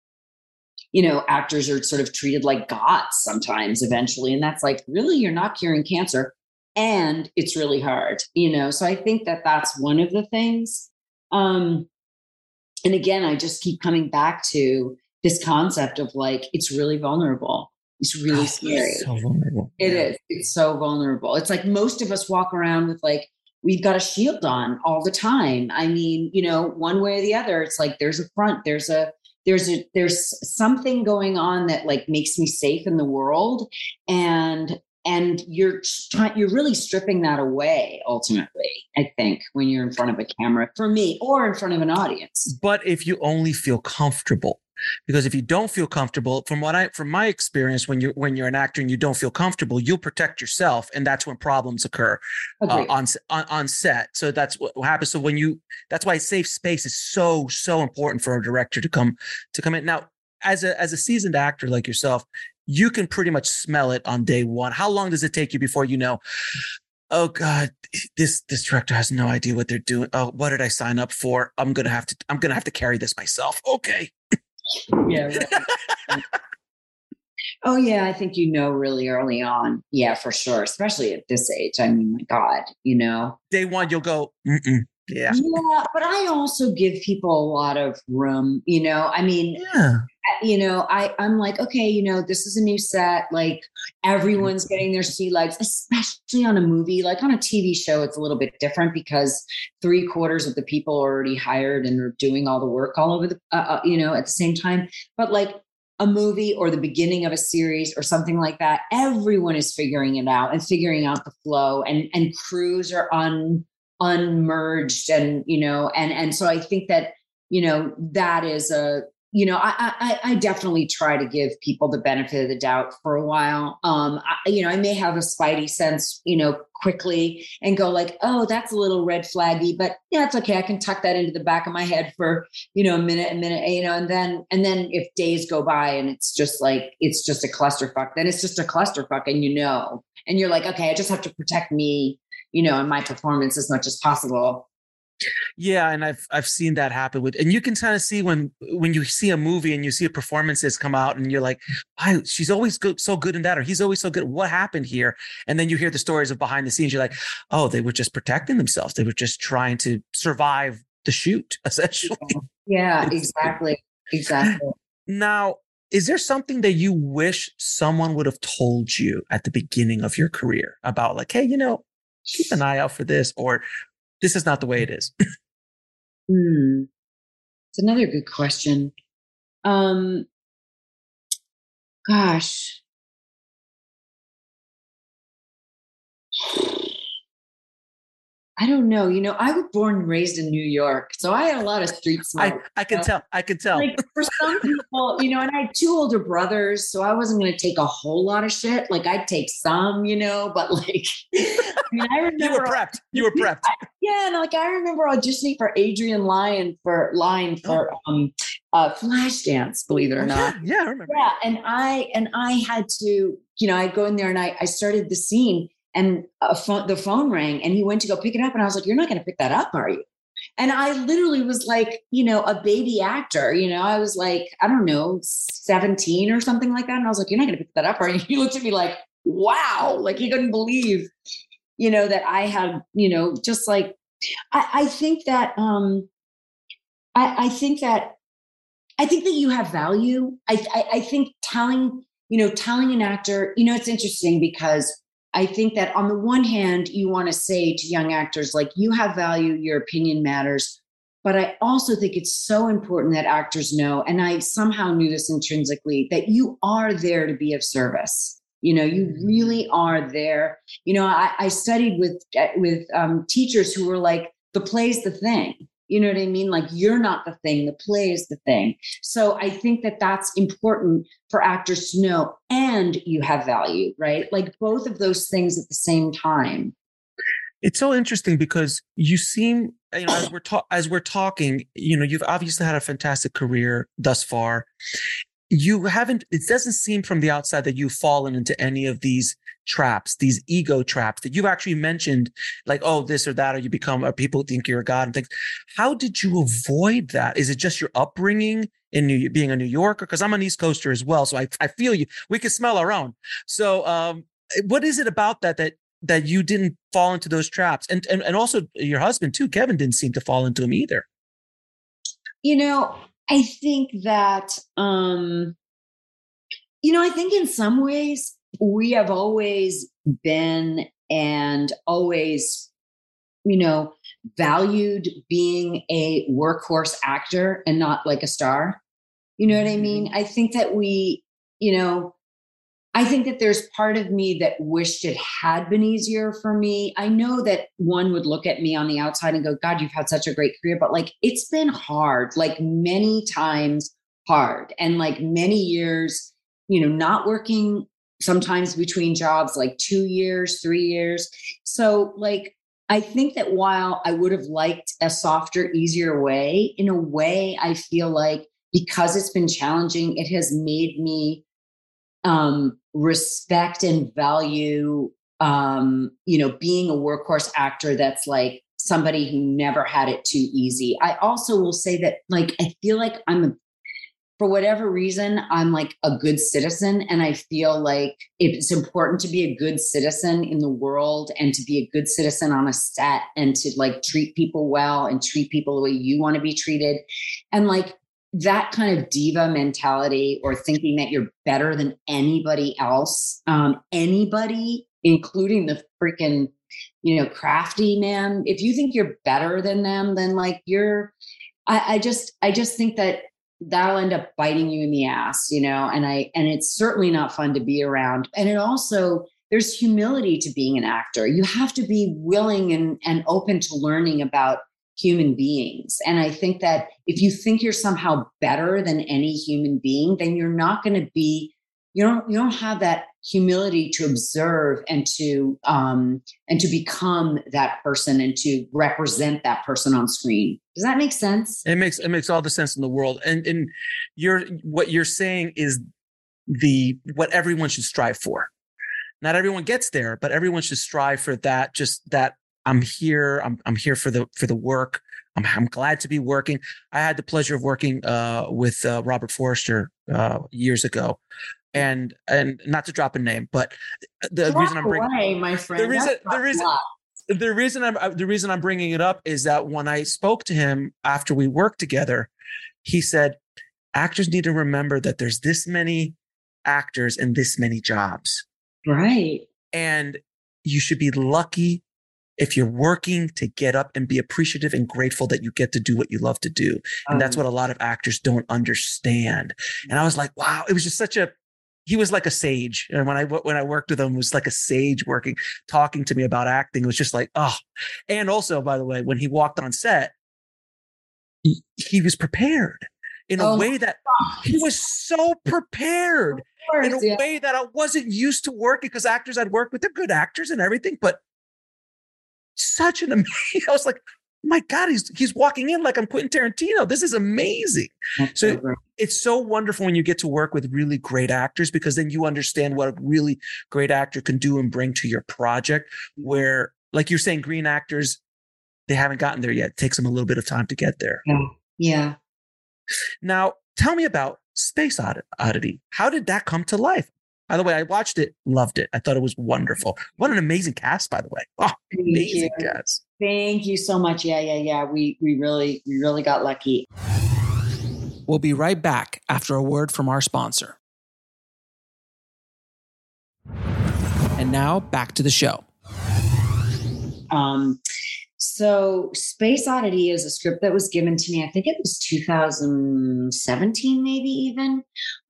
you know, actors are sort of treated like gods sometimes eventually. And that's like, really, you're not curing cancer and it's really hard, you know? So I think that that's one of the things. Um, and again, I just keep coming back to this concept of like, it's really vulnerable. It's really oh, scary. It's so vulnerable. It yeah. is. It's so vulnerable. It's like most of us walk around with like, we've got a shield on all the time. I mean, you know, one way or the other, it's like, there's a front, there's a, there's a, there's something going on that like makes me safe in the world. And, and you're trying, you're really stripping that away ultimately, I think, when you're in front of a camera for me or in front of an audience. But if you only feel comfortable, because if you don't feel comfortable, from what I, from my experience, when you're, when you're an actor and you don't feel comfortable, you'll protect yourself. And that's when problems occur uh, on, on, on set. So that's what happens. So when you, that's why safe space is so, so important for a director to come, to come in. Now, as a, as a seasoned actor like yourself, you can pretty much smell it on day one. How long does it take you before you know, oh God, this, this director has no idea what they're doing. Oh, what did I sign up for? I'm going to have to, I'm going to have to carry this myself. Okay. Yeah. Right. Oh yeah. I think, you know, really early on. Yeah, for sure. Especially at this age. I mean, my God, you know, day one, you'll go, mm-mm. Yeah. Yeah. But I also give people a lot of room, you know, I mean, yeah. you know, I, I'm like, okay, you know, this is a new set. Like everyone's getting their sea legs, especially on a movie. Like on a T V show, it's a little bit different because three quarters of the people are already hired and are doing all the work all over the, uh, uh, you know, at the same time. But like a movie or the beginning of a series or something like that, everyone is figuring it out and figuring out the flow, and, and crews are un, unmerged and, you know, and, and so I think that, you know, that is a, you know, I, I, I definitely try to give people the benefit of the doubt for a while. Um, I, you know, I may have a spidey sense, you know, quickly and go like, oh, that's a little red flaggy, but yeah, it's okay. I can tuck that into the back of my head for, you know, a minute, a minute, you know, and then, and then if days go by and it's just like, it's just a clusterfuck, then it's just a clusterfuck and, you know, and you're like, okay, I just have to protect me, you know, and my performance as much as possible. Yeah, and I've I've seen that happen with, and you can kind of see when when you see a movie and you see a performances come out, and you're like, "Why she's always good, so good in that, or he's always so good. What happened here?" And then you hear the stories of behind the scenes. You're like, "Oh, they were just protecting themselves. They were just trying to survive the shoot, essentially." Yeah, exactly, exactly. Now, is there something that you wish someone would have told you at the beginning of your career about, like, hey, you know, keep an eye out for this, or this is not the way it is? Hmm. It's another good question. Um, gosh. I don't know. You know, I was born and raised in New York, so I had a lot of street smoke. I, I can know? tell. I can tell. Like for some people, you know, and I had two older brothers, so I wasn't going to take a whole lot of shit. Like I'd take some, you know, but like, I mean, I remember you were prepped. You were prepped. I, yeah, and like I remember auditioning for Adrian Lyne for Lyne for oh. um, uh, Flashdance. Believe it or oh, not. Yeah, yeah, I remember. Yeah, and I and I had to, you know, I'd go in there and I I started the scene. And a phone, the phone rang and he went to go pick it up. And I was like, you're not going to pick that up, are you? And I literally was like, you know, a baby actor, you know, I was like, I don't know, seventeen or something like that. And I was like, you're not going to pick that up. Or he looked at me like, wow, like he couldn't believe, you know, that I had, you know, just like, I, I think that, um, I, I think that, I think that you have value. I, I, I think telling, you know, telling an actor, you know, it's interesting because I think that on the one hand, you want to say to young actors, like, you have value, your opinion matters. But I also think it's so important that actors know, and I somehow knew this intrinsically, that you are there to be of service. You know, you really are there. You know, I, I studied with, with um, teachers who were like, the play's the thing. You know what I mean? Like, you're not the thing, the play is the thing. So I think that that's important for actors to know, and you have value, right? Like both of those things at the same time. It's so interesting because you seem, you know, as we're ta- as we're talking, you know, you've obviously had a fantastic career thus far. You haven't, it doesn't seem from the outside that you've fallen into any of these traps, these ego traps that you've actually mentioned, like, oh, this or that, or you become, or people think you're a god and things. How did you avoid that? Is it just your upbringing in New, being a New Yorker? Because I'm an East Coaster as well. So I, I feel you. We can smell our own. So um, what is it about that, that, that you didn't fall into those traps? And, and, and also your husband too, Kevin, didn't seem to fall into them either. You know, I think that, um, you know, I think in some ways we have always been and always, you know, valued being a workhorse actor and not like a star. You know what I mean? I think that we, you know, I think that there's part of me that wished it had been easier for me. I know that one would look at me on the outside and go, God, you've had such a great career, but like, it's been hard, like many times hard, and like many years, you know, not working, sometimes between jobs, like two years, three years. So like, I think that while I would have liked a softer, easier way, in a way, I feel like because it's been challenging, it has made me um, respect and value, um, you know, being a workhorse actor that's like somebody who never had it too easy. I also will say that, like, I feel like I'm, a, for whatever reason, I'm like a good citizen. And I feel like it's important to be a good citizen in the world and to be a good citizen on a set and to like treat people well and treat people the way you want to be treated. And like, that kind of diva mentality, or thinking that you're better than anybody else, um, anybody, including the freaking, you know, crafty man. If you think you're better than them, then like you're, I, I just, I just think that that'll end up biting you in the ass, you know, and I, and it's certainly not fun to be around. And it also, there's humility to being an actor. You have to be willing and, and open to learning about human beings. And I think that if you think you're somehow better than any human being, then you're not going to be, you don't, you don't have that humility to observe and to, um, and to become that person and to represent that person on screen. Does that make sense? It makes, it makes all the sense in the world. And, and you're, what you're saying is the, what everyone should strive for. Not everyone gets there, but everyone should strive for that, just that, I'm here. I'm I'm here for the for the work. I'm I'm glad to be working. I had the pleasure of working uh, with uh, Robert Forster uh, years ago, and and not to drop a name, but the drop reason I'm bringing away, my friend. the reason the reason the reason I'm the reason I'm bringing it up is that when I spoke to him after we worked together, he said actors need to remember that there's this many actors and this many jobs, right? And you should be lucky if you're working to get up and be appreciative and grateful that you get to do what you love to do. And um, that's what a lot of actors don't understand. And I was like, wow, it was just such a, he was like a sage. And when I, when I worked with him, it was like a sage working, talking to me about acting. It was just like, oh, and also, by the way, when he walked on set, he, he was prepared in a oh way that he was so prepared course, in a yeah. way that I wasn't used to working, because actors I'd worked with, they're good actors and everything, but such an amazing, I was like, my God, he's he's walking in like I'm Quentin Tarantino. This is amazing. That's so so it's so wonderful when you get to work with really great actors, because then you understand what a really great actor can do and bring to your project, where, like you're saying, green actors, they haven't gotten there yet. It takes them a little bit of time to get there. Yeah. Yeah. Now, tell me about Space Oddity. How did that come to life? By the way, I watched it, loved it. I thought it was wonderful. What an amazing cast, by the way. Oh, Thank amazing you. cast. Thank you so much. Yeah, yeah, yeah. We we really we really got lucky. We'll be right back after a word from our sponsor. And now back to the show. Um, so Space Oddity is a script that was given to me. I think it was two thousand seventeen, maybe even.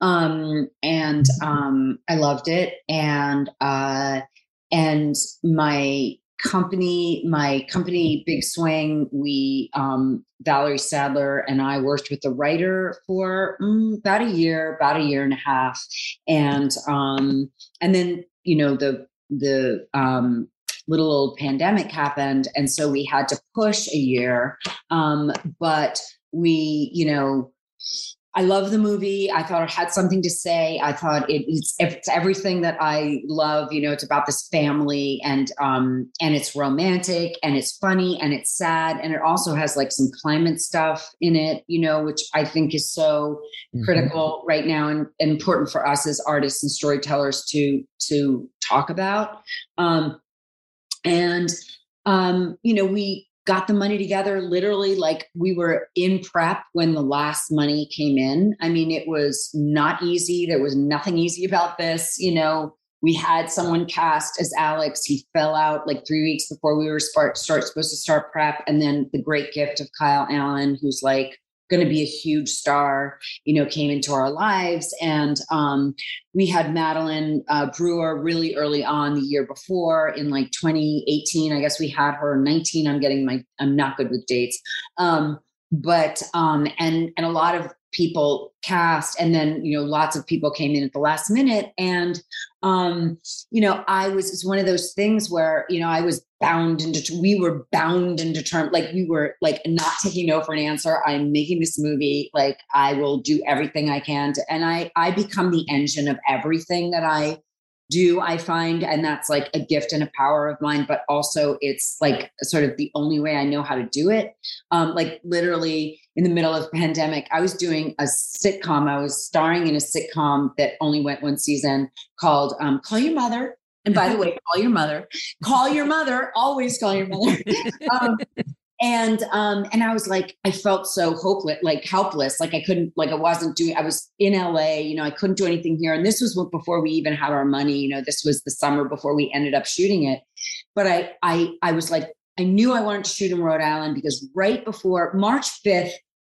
Um, and um, I loved it. And uh, and my company, my company, Big Swing, we um, Valerie Sadler and I worked with the writer for mm, about a year, about a year and a half, and um, and then you know the the um, little old pandemic happened. And so we had to push a year. Um, but we, you know, I love the movie. I thought it had something to say. I thought it, it's, it's everything that I love. You know, it's about this family and, um, and it's romantic and it's funny and it's sad. And it also has like some climate stuff in it, you know, which I think is so mm-hmm. critical right now and, and important for us as artists and storytellers to, to talk about. Um, And, um, you know, we got the money together literally like we were in prep when the last money came in. I mean, it was not easy. There was nothing easy about this. You know, we had someone cast as Alex. He fell out like three weeks before we were start, start supposed to start prep. And then the great gift of Kyle Allen, who's like going to be a huge star, you know, came into our lives. And um, we had Madeline uh, Brewer really early on the year before in like twenty eighteen. I guess we had her in nineteen. I'm getting my, I'm not good with dates. Um, but, um, and, and a lot of people cast, and then, you know, lots of people came in at the last minute. And, um, you know, I was, it's one of those things where, you know, I was bound and det- we were bound and determined, like we were like not taking no for an answer. I'm making this movie. Like I will do everything I can to, and I, I become the engine of everything that I do, I find, and that's like a gift and a power of mine, but also it's like sort of the only way I know how to do it. Um, like literally in the middle of the pandemic, I was doing a sitcom. I was starring in a sitcom that only went one season called um, Call Your Mother. And by the way, call your mother, call your mother, always call your mother. Um, and, um, and I was like, I felt so hopeless, like helpless. Like I couldn't, like I wasn't doing, I was in L A, you know, I couldn't do anything here. And this was before we even had our money, you know, this was the summer before we ended up shooting it. But I, I, I was like, I knew I wanted to shoot in Rhode Island because right before March fifth,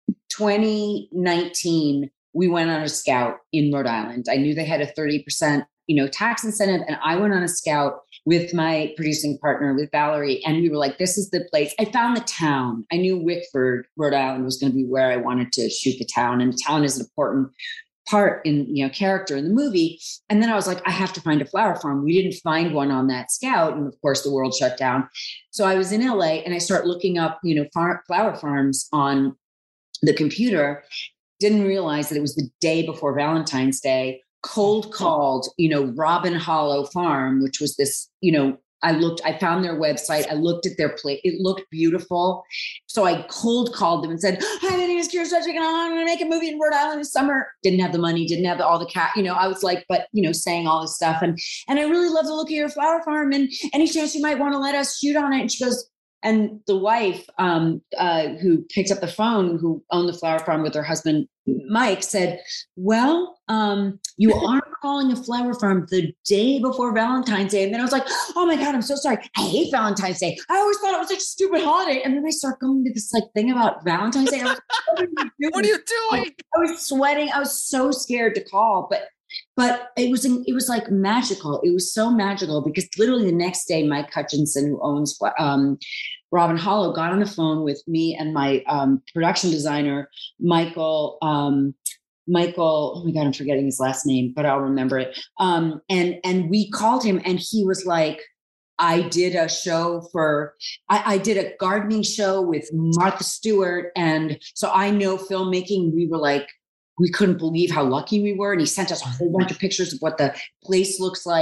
twenty nineteen, we went on a scout in Rhode Island. I knew they had a thirty percent you know, tax incentive. And I went on a scout with my producing partner, with Valerie. And we were like, this is the place. I found the town. I knew Wickford, Rhode Island was going to be where I wanted to shoot the town. And the town is an important part in, you know, character in the movie. And then I was like, I have to find a flower farm. We didn't find one on that scout. And of course the world shut down. So I was in L A and I started looking up, you know, far, flower farms on the computer. Didn't realize that it was the day before Valentine's Day. Cold called, you know, Robin Hollow Farm, which was this, you know, I looked, I found their website. I looked at their plate. It looked beautiful. So I cold called them and said, hi, my name is Kira Sedgwick and I'm going to make a movie in Rhode Island this summer. Didn't have the money, didn't have the, all the cat, you know, I was like, but, you know, saying all this stuff. And, and I really love the look of your flower farm and any chance you might want to let us shoot on it. And she goes, and the wife um, uh, who picked up the phone, who owned the flower farm with her husband, Mike, said, well, um, you are calling a flower farm the day before Valentine's Day. And then I was like, oh my God, I'm so sorry. I hate Valentine's Day. I always thought it was such a stupid holiday. And then I start going to this like thing about Valentine's Day. I was like, what are you doing? What are you doing? I was sweating. I was so scared to call, but But it was it was like magical. It was so magical because literally the next day, Mike Hutchinson, who owns um, Robin Hollow, got on the phone with me and my um, production designer, Michael. Um, Michael, oh my God, I'm forgetting his last name, but I'll remember it. Um, and and we called him, and he was like, I did a show for, I, I did a gardening show with Martha Stewart, and so I know filmmaking. We were like, we couldn't believe how lucky we were. And he sent us a whole bunch of pictures of what the place looks like.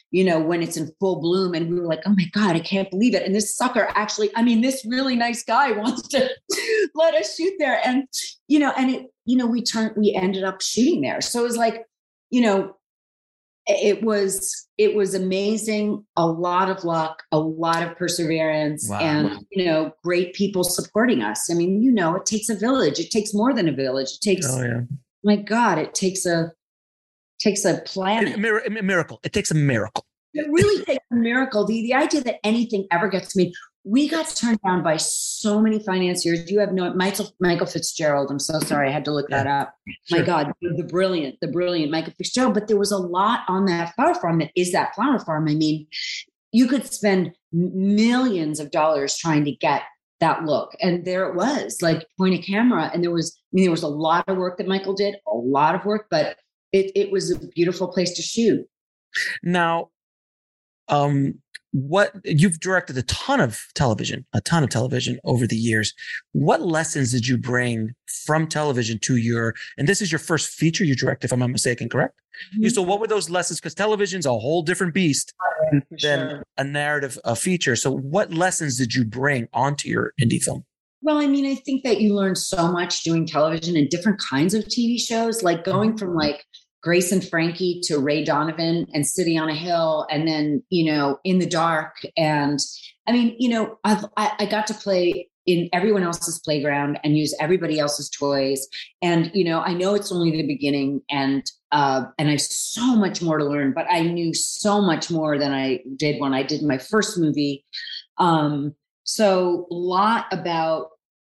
you know, when it's in full bloom. And we were like, oh my God, I can't believe it. And this sucker actually, I mean, this really nice guy wants to let us shoot there. And, you know, and it, you know, we turned, we ended up shooting there. So it was like, you know, it was, it was amazing. A lot of luck, a lot of perseverance, wow. and, you know, great people supporting us. I mean, you know, it takes a village. It takes more than a village. It takes, oh, yeah. my God, it takes a, takes a planet. A, mir- a miracle. It takes a miracle. It really takes a miracle. The, the idea that anything ever gets me, we got turned down by so many financiers. You have no, Michael, Michael Fitzgerald. I'm so sorry. I had to look yeah. that up. Sure. My God, the, the brilliant, the brilliant Michael Fitzgerald. But there was a lot on that flower farm that is that flower farm. I mean, you could spend millions of dollars trying to get that look. And there it was, like point a camera. And there was, I mean, there was a lot of work that Michael did, a lot of work, but it, it was a beautiful place to shoot. Now, um, what you've directed a ton of television, a ton of television over the years. What lessons did you bring from television to your, and this is your first feature you directed, if I'm not mistaken, correct? Mm-hmm. So what were those lessons? Because television's a whole different beast oh, than sure. a narrative, a feature. So what lessons did you bring onto your indie film? Well, I mean, I think that you learn so much doing television and different kinds of T V shows, like going from like Grace and Frankie to Ray Donovan and City on a Hill, and then, you know, In the Dark. And I mean, you know, I've, I, I got to play in everyone else's playground and use everybody else's toys. And, you know, I know it's only the beginning, and, uh, and I have so much more to learn, but I knew so much more than I did when I did my first movie. Um, so a lot about,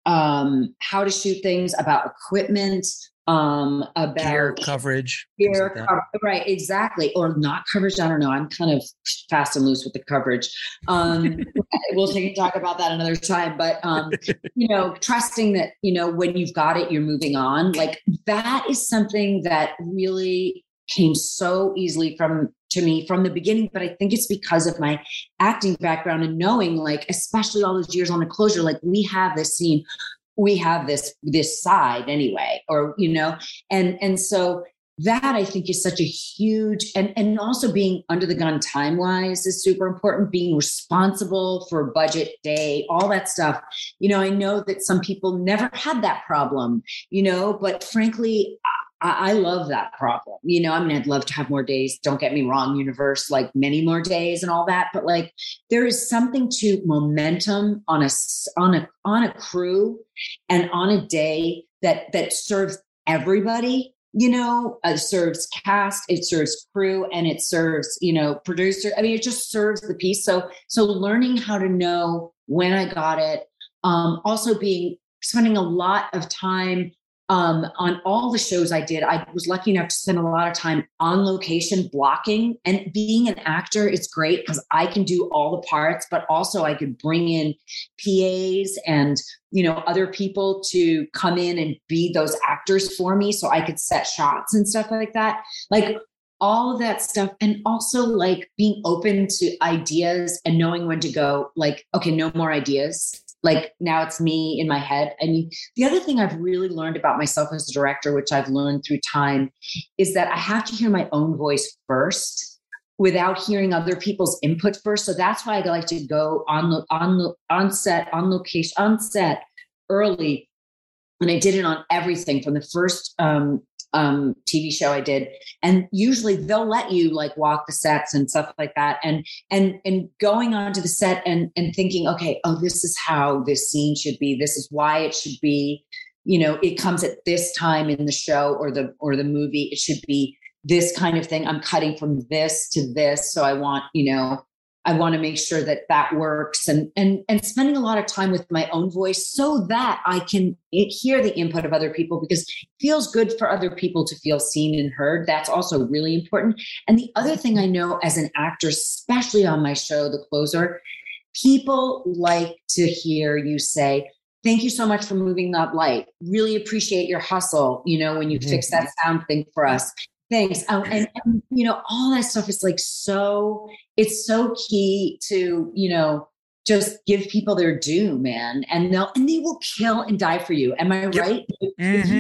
um, how to shoot things, about equipment, Um, about gear coverage, gear, like cover, right? Exactly. Or not coverage. I don't know. I'm kind of fast and loose with the coverage. Um, we'll take talk about that another time, but, um, you know, trusting that, you know, when you've got it, you're moving on. Like that is something that really came so easily from, to me from the beginning. But I think it's because of my acting background and knowing, like, especially all those years on The Closure, like we have this scene, we have this, this side anyway, or, you know, and, and so that I think is such a huge, and, and also being under the gun time wise is super important, being responsible for budget day, all that stuff. You know, I know that some people never had that problem, you know, but frankly, I, I love that problem. You know, I mean, I'd love to have more days. Don't get me wrong, universe, like many more days and all that. But like, there is something to momentum on a, on a, on a crew and on a day that, that serves everybody, you know, uh, serves cast, it serves crew, and it serves, you know, producer. I mean, it just serves the piece. So, so learning how to know when I got it, um, also being, spending a lot of time Um, on all the shows I did. I was lucky enough to spend a lot of time on location blocking, and being an actor, it's great because I can do all the parts, but also I could bring in P As and, you know, other people to come in and be those actors for me. So I could set shots and stuff like that. Like all of that stuff. And also like being open to ideas and knowing when to go, like, okay, no more ideas. Like now it's me in my head. And the other thing I've really learned about myself as a director, which I've learned through time, is that I have to hear my own voice first without hearing other people's input first. So that's why I like to go on the, on the, on set, on location, on set early. And I did it on everything from the first um, um, T V show I did. And usually they'll let you like walk the sets and stuff like that. And, and, and going onto the set and, and thinking, okay, oh, this is how this scene should be. This is why it should be, you know, it comes at this time in the show or the, or the movie. It should be this kind of thing. I'm cutting from this to this. So I want, you know, I want to make sure that that works, and, and, and spending a lot of time with my own voice so that I can hear the input of other people, because it feels good for other people to feel seen and heard. That's also really important. And the other thing I know as an actor, especially on my show, The Closer, people like to hear you say, thank you so much for moving that light. Really appreciate your hustle. You know, when you mm-hmm. fix that sound thing for us. Thanks. Um, and, and, you know, all that stuff is like, so it's so key to, you know, just give people their due, man. And they'll, and they will kill and die for you. Am I right? Mm-hmm. If you don't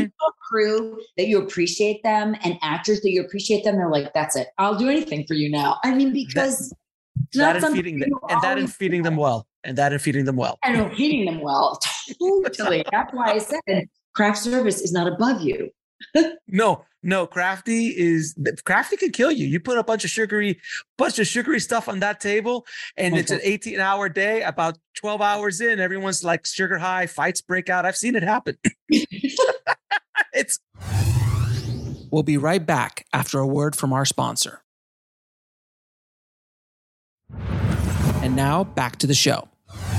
crew that you appreciate them and actors that you appreciate them, they're like, that's it. I'll do anything for you now. I mean, because that, that and feeding them, and that and feeding them well, and that and feeding them well, and feeding them well. Totally. That's why I said craft service is not above you. no, no, crafty is crafty can kill you. You put a bunch of sugary, bunch of sugary stuff on that table, and okay. It's an eighteen hour day. About twelve hours in, everyone's like sugar high, fights break out. I've seen it happen. It's. We'll be right back after a word from our sponsor. And now back to the show.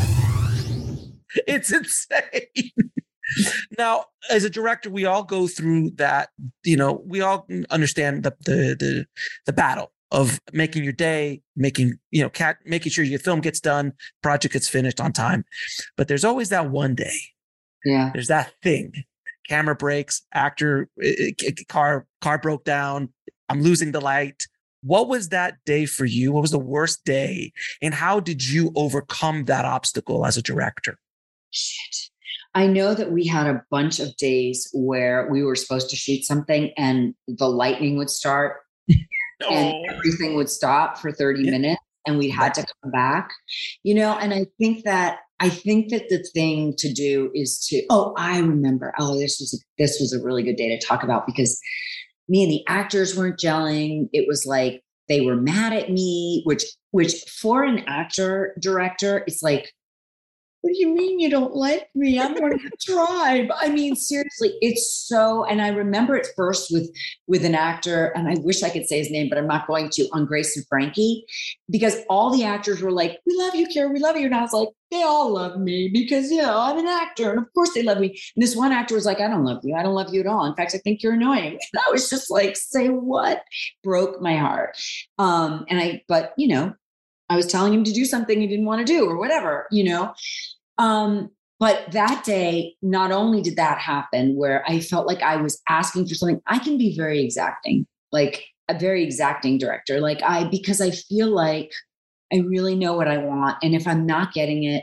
It's insane. Now, as a director, we all go through that, you know, we all understand the the the, the battle of making your day, making, you know, cat, making sure your film gets done, project gets finished on time. But there's always that one day. Yeah. There's that thing. Camera breaks, actor, car, car broke down. I'm losing the light. What was that day for you? What was the worst day? And how did you overcome that obstacle as a director? Shit. I know that we had a bunch of days where we were supposed to shoot something and the lightning would start oh. and everything would stop for thirty yeah. minutes and we had to come back, you know, and I think that, I think that the thing to do is to, oh, I remember, oh, this was, a, this was a really good day to talk about because me and the actors weren't gelling. It was like, they were mad at me, which, which for an actor director, it's like, what do you mean you don't like me? I'm one of the tribe. I mean, seriously, it's so, and I remember it first with, with an actor, and I wish I could say his name, but I'm not going to, on Grace and Frankie, because all the actors were like, we love you, Kira, we love you. And I was like, they all love me because, you know, I'm an actor. And of course they love me. And this one actor was like, I don't love you. I don't love you at all. In fact, I think you're annoying. And I was just like, say what? Broke my heart. Um, and I, but you know, I was telling him to do something he didn't want to do or whatever, you know? Um, but that day, not only did that happen where I felt like I was asking for something, I can be very exacting, like a very exacting director. Like I, because I feel like I really know what I want. And if I'm not getting it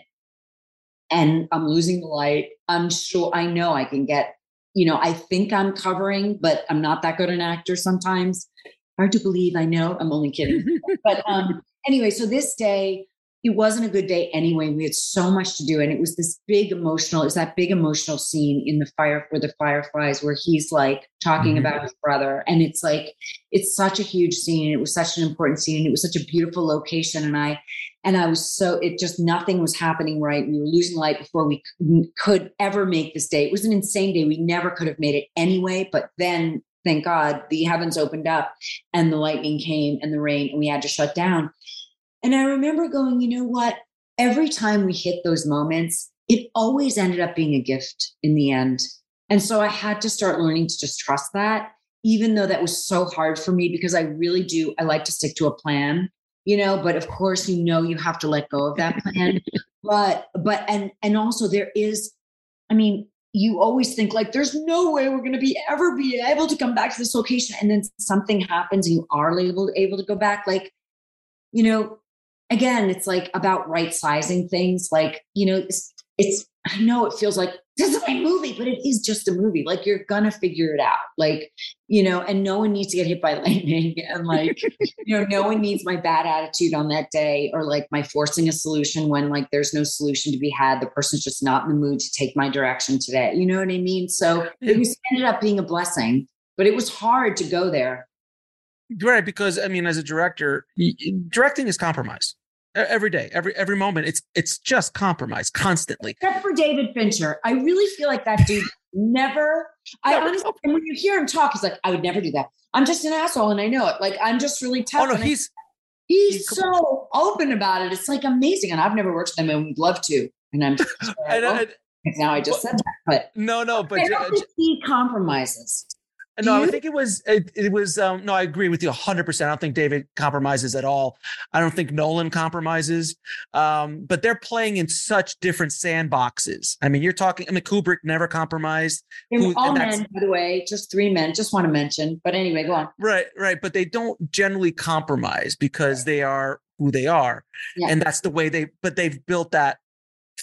and I'm losing the light, I'm sure I know I can get, you know, I think I'm covering, but I'm not that good an actor sometimes. Hard to believe. I know. I'm only kidding. But, um, anyway, so this day, it wasn't a good day anyway. We had so much to do. And it was this big emotional, it was that big emotional scene in the fire for the Fireflies where he's like talking mm-hmm. about his brother. And it's like, it's such a huge scene. It was such an important scene. It was such a beautiful location. And I, and I was so, it just, nothing was happening right. We were losing light before we could ever make this day. It was an insane day. We never could have made it anyway. But then, thank God, the heavens opened up and the lightning came and the rain and we had to shut down. And I remember going, you know what? Every time we hit those moments, it always ended up being a gift in the end. And so I had to start learning to just trust that, even though that was so hard for me because I really do. I like to stick to a plan, you know, but of course, you know, you have to let go of that plan. but, but, and, and also there is, I mean, you always think like, there's no way we're going to be ever be able to come back to this location. And then something happens and you are able, able to go back. Like, you know, again, it's like about right sizing things. Like, you know, it's, it's, I know it feels like this is my movie, but it is just a movie. Like you're going to figure it out. Like, you know, and no one needs to get hit by lightning and like, you know, no one needs my bad attitude on that day or like my forcing a solution when like there's no solution to be had. The person's just not in the mood to take my direction today. You know what I mean? So it was, ended up being a blessing, but it was hard to go there. Right, because I mean, as a director, directing is compromise every day, every every moment. It's it's just compromise constantly. Except for David Fincher, I really feel like that dude never. I never honestly, and when you hear him talk, he's like, "I would never do that. I'm just an asshole, and I know it. Like I'm just really tough." Oh no, he's I, he's, he's so open about it. It's like amazing, and I've never worked with him, and would love to. And I'm just, I know, now I just said that, but no, no, but I don't think he compromises. No, I think it was, it, it was, um, no, I agree with you one hundred percent. I don't think David compromises at all. I don't think Nolan compromises, um, but they're playing in such different sandboxes. I mean, you're talking, I mean, Kubrick never compromised. Who, all men, by the way, just three men, just want to mention, but anyway, go on. Right, right. But they don't generally compromise because they are who they are. Yeah. And that's the way they, but they've built that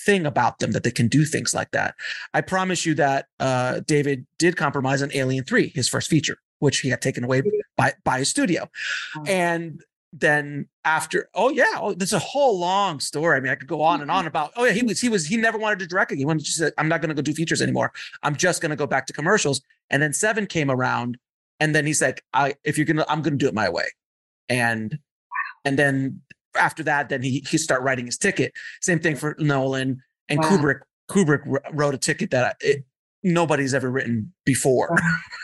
thing about them that they can do things like that. I promise you that uh, David did compromise on Alien three, his first feature, which he got taken away by, by his studio. And then after, oh yeah, oh, there's a whole long story. I mean, I could go on and on about, oh yeah, he was, he was, he never wanted to direct it. He wanted to say, I'm not going to go do features anymore. I'm just going to go back to commercials. And then Seven came around, and then he's like, I, if you're going to, I'm going to do it my way. And, and then after that, then he, he started writing his ticket. Same thing for Nolan and wow. Kubrick. Kubrick wrote a ticket that it, nobody's ever written before.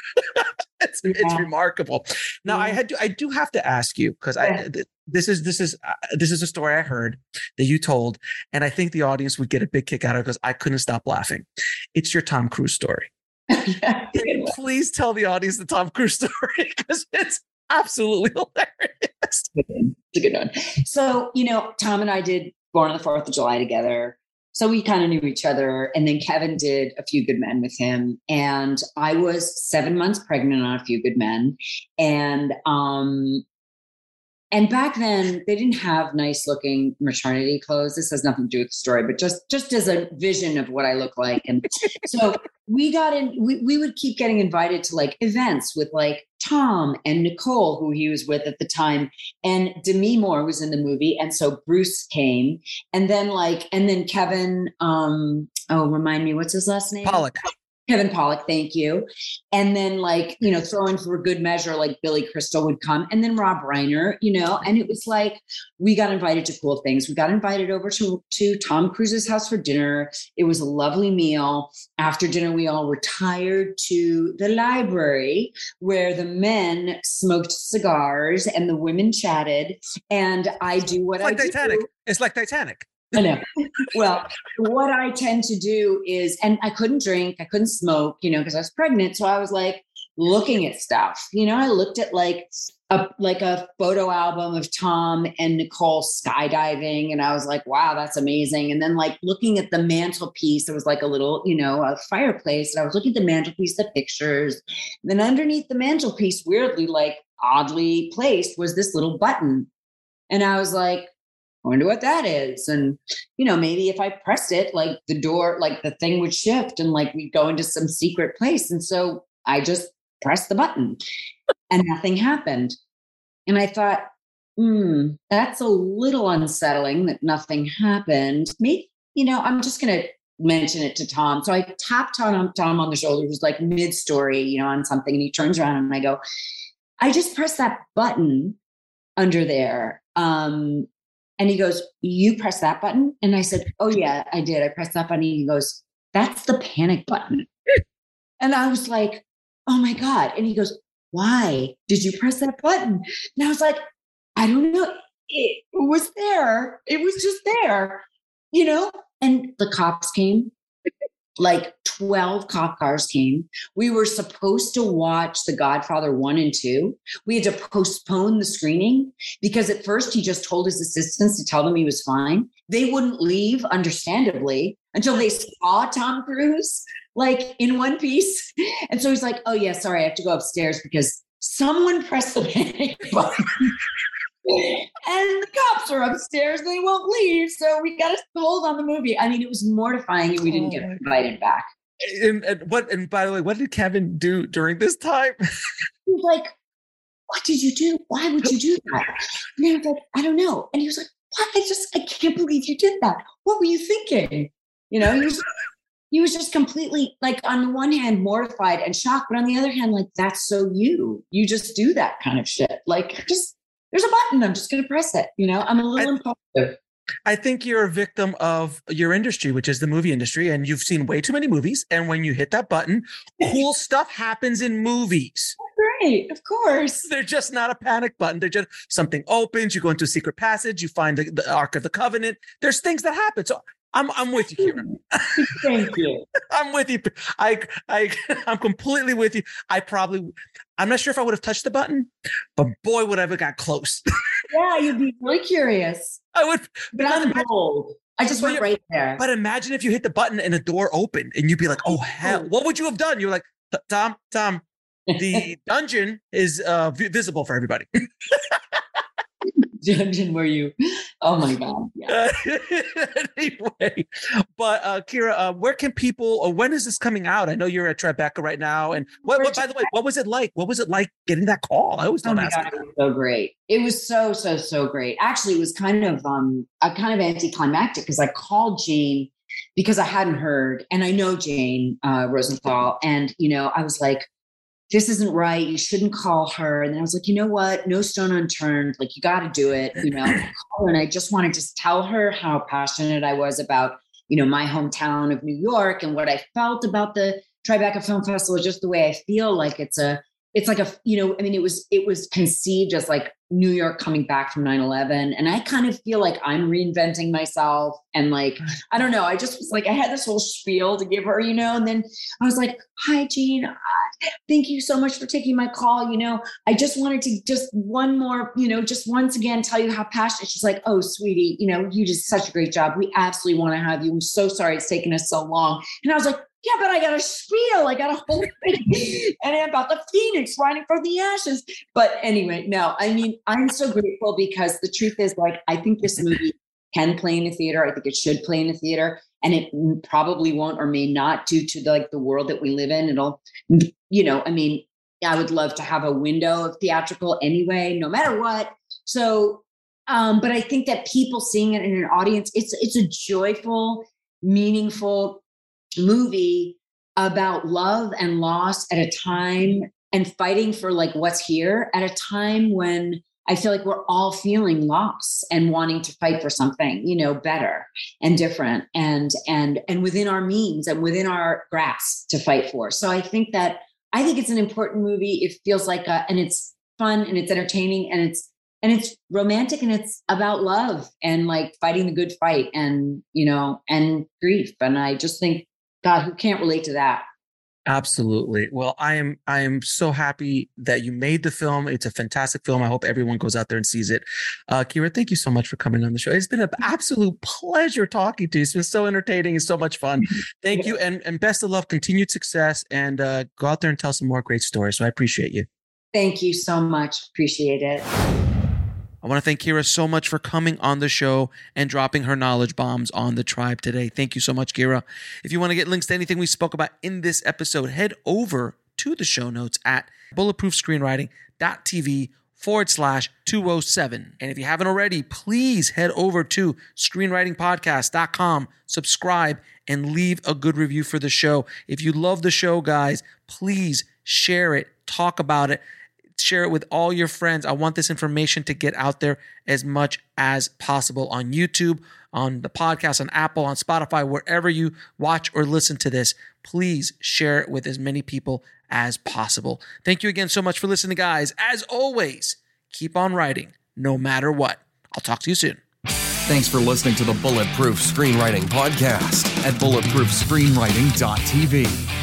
It's, yeah. it's remarkable. Now yeah. I had to, I do have to ask you, because I this is this is uh, this is a story I heard that you told, and I think the audience would get a big kick out of it because I couldn't stop laughing. It's your Tom Cruise story. Yeah. Please tell the audience the Tom Cruise story, because it's absolutely hilarious. It's a good one. So, you know, Tom and I did Born on the Fourth of July together. So we kind of knew each other. And then Kevin did A Few Good Men with him. And I was seven months pregnant on A Few Good Men. And, um, and back then they didn't have nice looking maternity clothes. This has nothing to do with the story, but just, just as a vision of what I look like. And so we got in, we, we would keep getting invited to like events with like Tom and Nicole, who he was with at the time. And Demi Moore was in the movie. And so Bruce came, and then like, and then Kevin, um, oh, remind me, what's his last name? Pollak. Kevin Pollak, thank you. And then like, you know, throw in for a good measure, like Billy Crystal would come, and then Rob Reiner, you know, and it was like, we got invited to cool things. We got invited over to, to Tom Cruise's house for dinner. It was a lovely meal. After dinner, we all retired to the library where the men smoked cigars and the women chatted. And I do what it's like I Titanic. do. It's like Titanic. I know. Well, what I tend to do is, and I couldn't drink, I couldn't smoke, you know, because I was pregnant. So I was like looking at stuff, you know, I looked at like a, like a photo album of Tom and Nicole skydiving. And I was like, wow, that's amazing. And then like looking at the mantelpiece, there was like a little, you know, a fireplace. And I was looking at the mantelpiece, the pictures. And then underneath the mantelpiece, weirdly, like oddly placed, was this little button. And I was like, I wonder what that is. And, you know, maybe if I pressed it, like the door, like the thing would shift and like we'd go into some secret place. And so I just pressed the button and nothing happened. And I thought, hmm, that's a little unsettling that nothing happened. Maybe, you know, I'm just going to mention it to Tom. So I tapped Tom, Tom on the shoulder, who's like mid-story, you know, on something. And he turns around and I go, I just pressed that button under there. Um, And he goes, you press that button? And I said, oh yeah, I did. I pressed that button. And he goes, that's the panic button. And I was like, oh my God. And he goes, why did you press that button? And I was like, I don't know. It was there. It was just there, you know? And the cops came. Like twelve cop cars came. We were supposed to watch The Godfather one and two. We had to postpone the screening because at first he just told his assistants to tell them he was fine. They wouldn't leave, understandably, until they saw Tom Cruise like in one piece. And so he's like, oh yeah, sorry, I have to go upstairs because someone pressed the panic button. And the cops are upstairs, they won't leave. So we got to hold on the movie. I mean, it was mortifying and we didn't get invited back. And, and what, and by the way, what did Kevin do during this time? He was like, what did you do? Why would you do that? And I was like, I don't know. And he was like, what? I just, I can't believe you did that. What were you thinking? You know, he was, he was just completely like, on the one hand, mortified and shocked, but on the other hand, like, that's so you, you just do that kind of shit. Like, just, there's a button. I'm just going to press it. You know, I'm a little I, impulsive. I think you're a victim of your industry, which is the movie industry. And you've seen way too many movies. And when you hit that button, cool stuff happens in movies. Right. Of course. They're just not a panic button. They're just something opens. You go into a secret passage. You find the, the Ark of the Covenant. There's things that happen. So I'm I'm with you, Kieran. Thank you. I'm with you. I I I'm completely with you. I probably I'm not sure if I would have touched the button, but boy, would I have got close. Yeah, you'd be really curious. I would. But I'm bold. I just went right there. But imagine if you hit the button and the door opened, and you'd be like, "Oh hell!" What would you have done? You're like, "Tom, Tom, the dungeon is uh, visible for everybody." Dungeon where you Oh my God. Yeah. Anyway, but uh, Keira, uh, where can people, or when is this coming out? I know you're at Tribeca right now. And what, what by the way, what was it like? What was it like getting that call? I always Oh don't my ask. God, it was so great. It was so, so, so great. Actually, it was kind of um a kind of anticlimactic because I called Jane because I hadn't heard, and I know Jane uh, Rosenthal, and you know, I was like, this isn't right. You shouldn't call her. And then I was like, you know what? No stone unturned. Like, you got to do it. You know, and I just wanted to tell her how passionate I was about, you know, my hometown of New York and what I felt about the Tribeca Film Festival, just the way I feel like it's a, it's like a, you know, I mean, it was, it was conceived as like New York coming back from nine eleven. And I kind of feel like I'm reinventing myself. And like, I don't know, I just was like, I had this whole spiel to give her, you know, and then I was like, hi, Jean, thank you so much for taking my call. You know, I just wanted to just one more, you know, just once again, tell you how passionate. She's like, oh, sweetie, you know, you did such a great job. We absolutely want to have you. I'm so sorry it's taken us so long. And I was like, yeah, but I got a spiel. I got a whole thing and about the Phoenix riding for the ashes. But anyway, no, I mean, I'm so grateful because the truth is, like, I think this movie can play in a theater. I think it should play in a theater, and it probably won't or may not due to the, like the world that we live in. It'll, you know, I mean, I would love to have a window of theatrical anyway, no matter what. So, um, but I think that people seeing it in an audience, it's it's a joyful, meaningful movie about love and loss at a time and fighting for like what's here at a time when I feel like we're all feeling loss and wanting to fight for something, you know, better and different and, and, and within our means and within our grasp to fight for. So I think that, I think it's an important movie. It feels like, a, and it's fun and it's entertaining and it's, and it's romantic and it's about love and like fighting the good fight and, you know, and grief. And I just think, God, who can't relate to that? Absolutely. Well, I am I am so happy that you made the film. It's a fantastic film. I hope everyone goes out there and sees it. Uh, Keira, thank you so much for coming on the show. It's been an absolute pleasure talking to you. It's been so entertaining and so much fun. Thank you. And, and best of luck, continued success, and uh, go out there and tell some more great stories. So I appreciate you. Thank you so much. Appreciate it. I want to thank Keira so much for coming on the show and dropping her knowledge bombs on the tribe today. Thank you so much, Keira. If you want to get links to anything we spoke about in this episode, head over to the show notes at bulletproofscreenwriting.tv forward slash 207. And if you haven't already, please head over to screenwriting podcast dot com, subscribe, and leave a good review for the show. If you love the show, guys, please share it, talk about it. Share it with all your friends. I want this information to get out there as much as possible on YouTube, on the podcast, on Apple, on Spotify, wherever you watch or listen to this. Please share it with as many people as possible. Thank you again so much for listening, guys. As always, keep on writing no matter what. I'll talk to you soon. Thanks for listening to the Bulletproof Screenwriting Podcast at bulletproof screenwriting dot t v.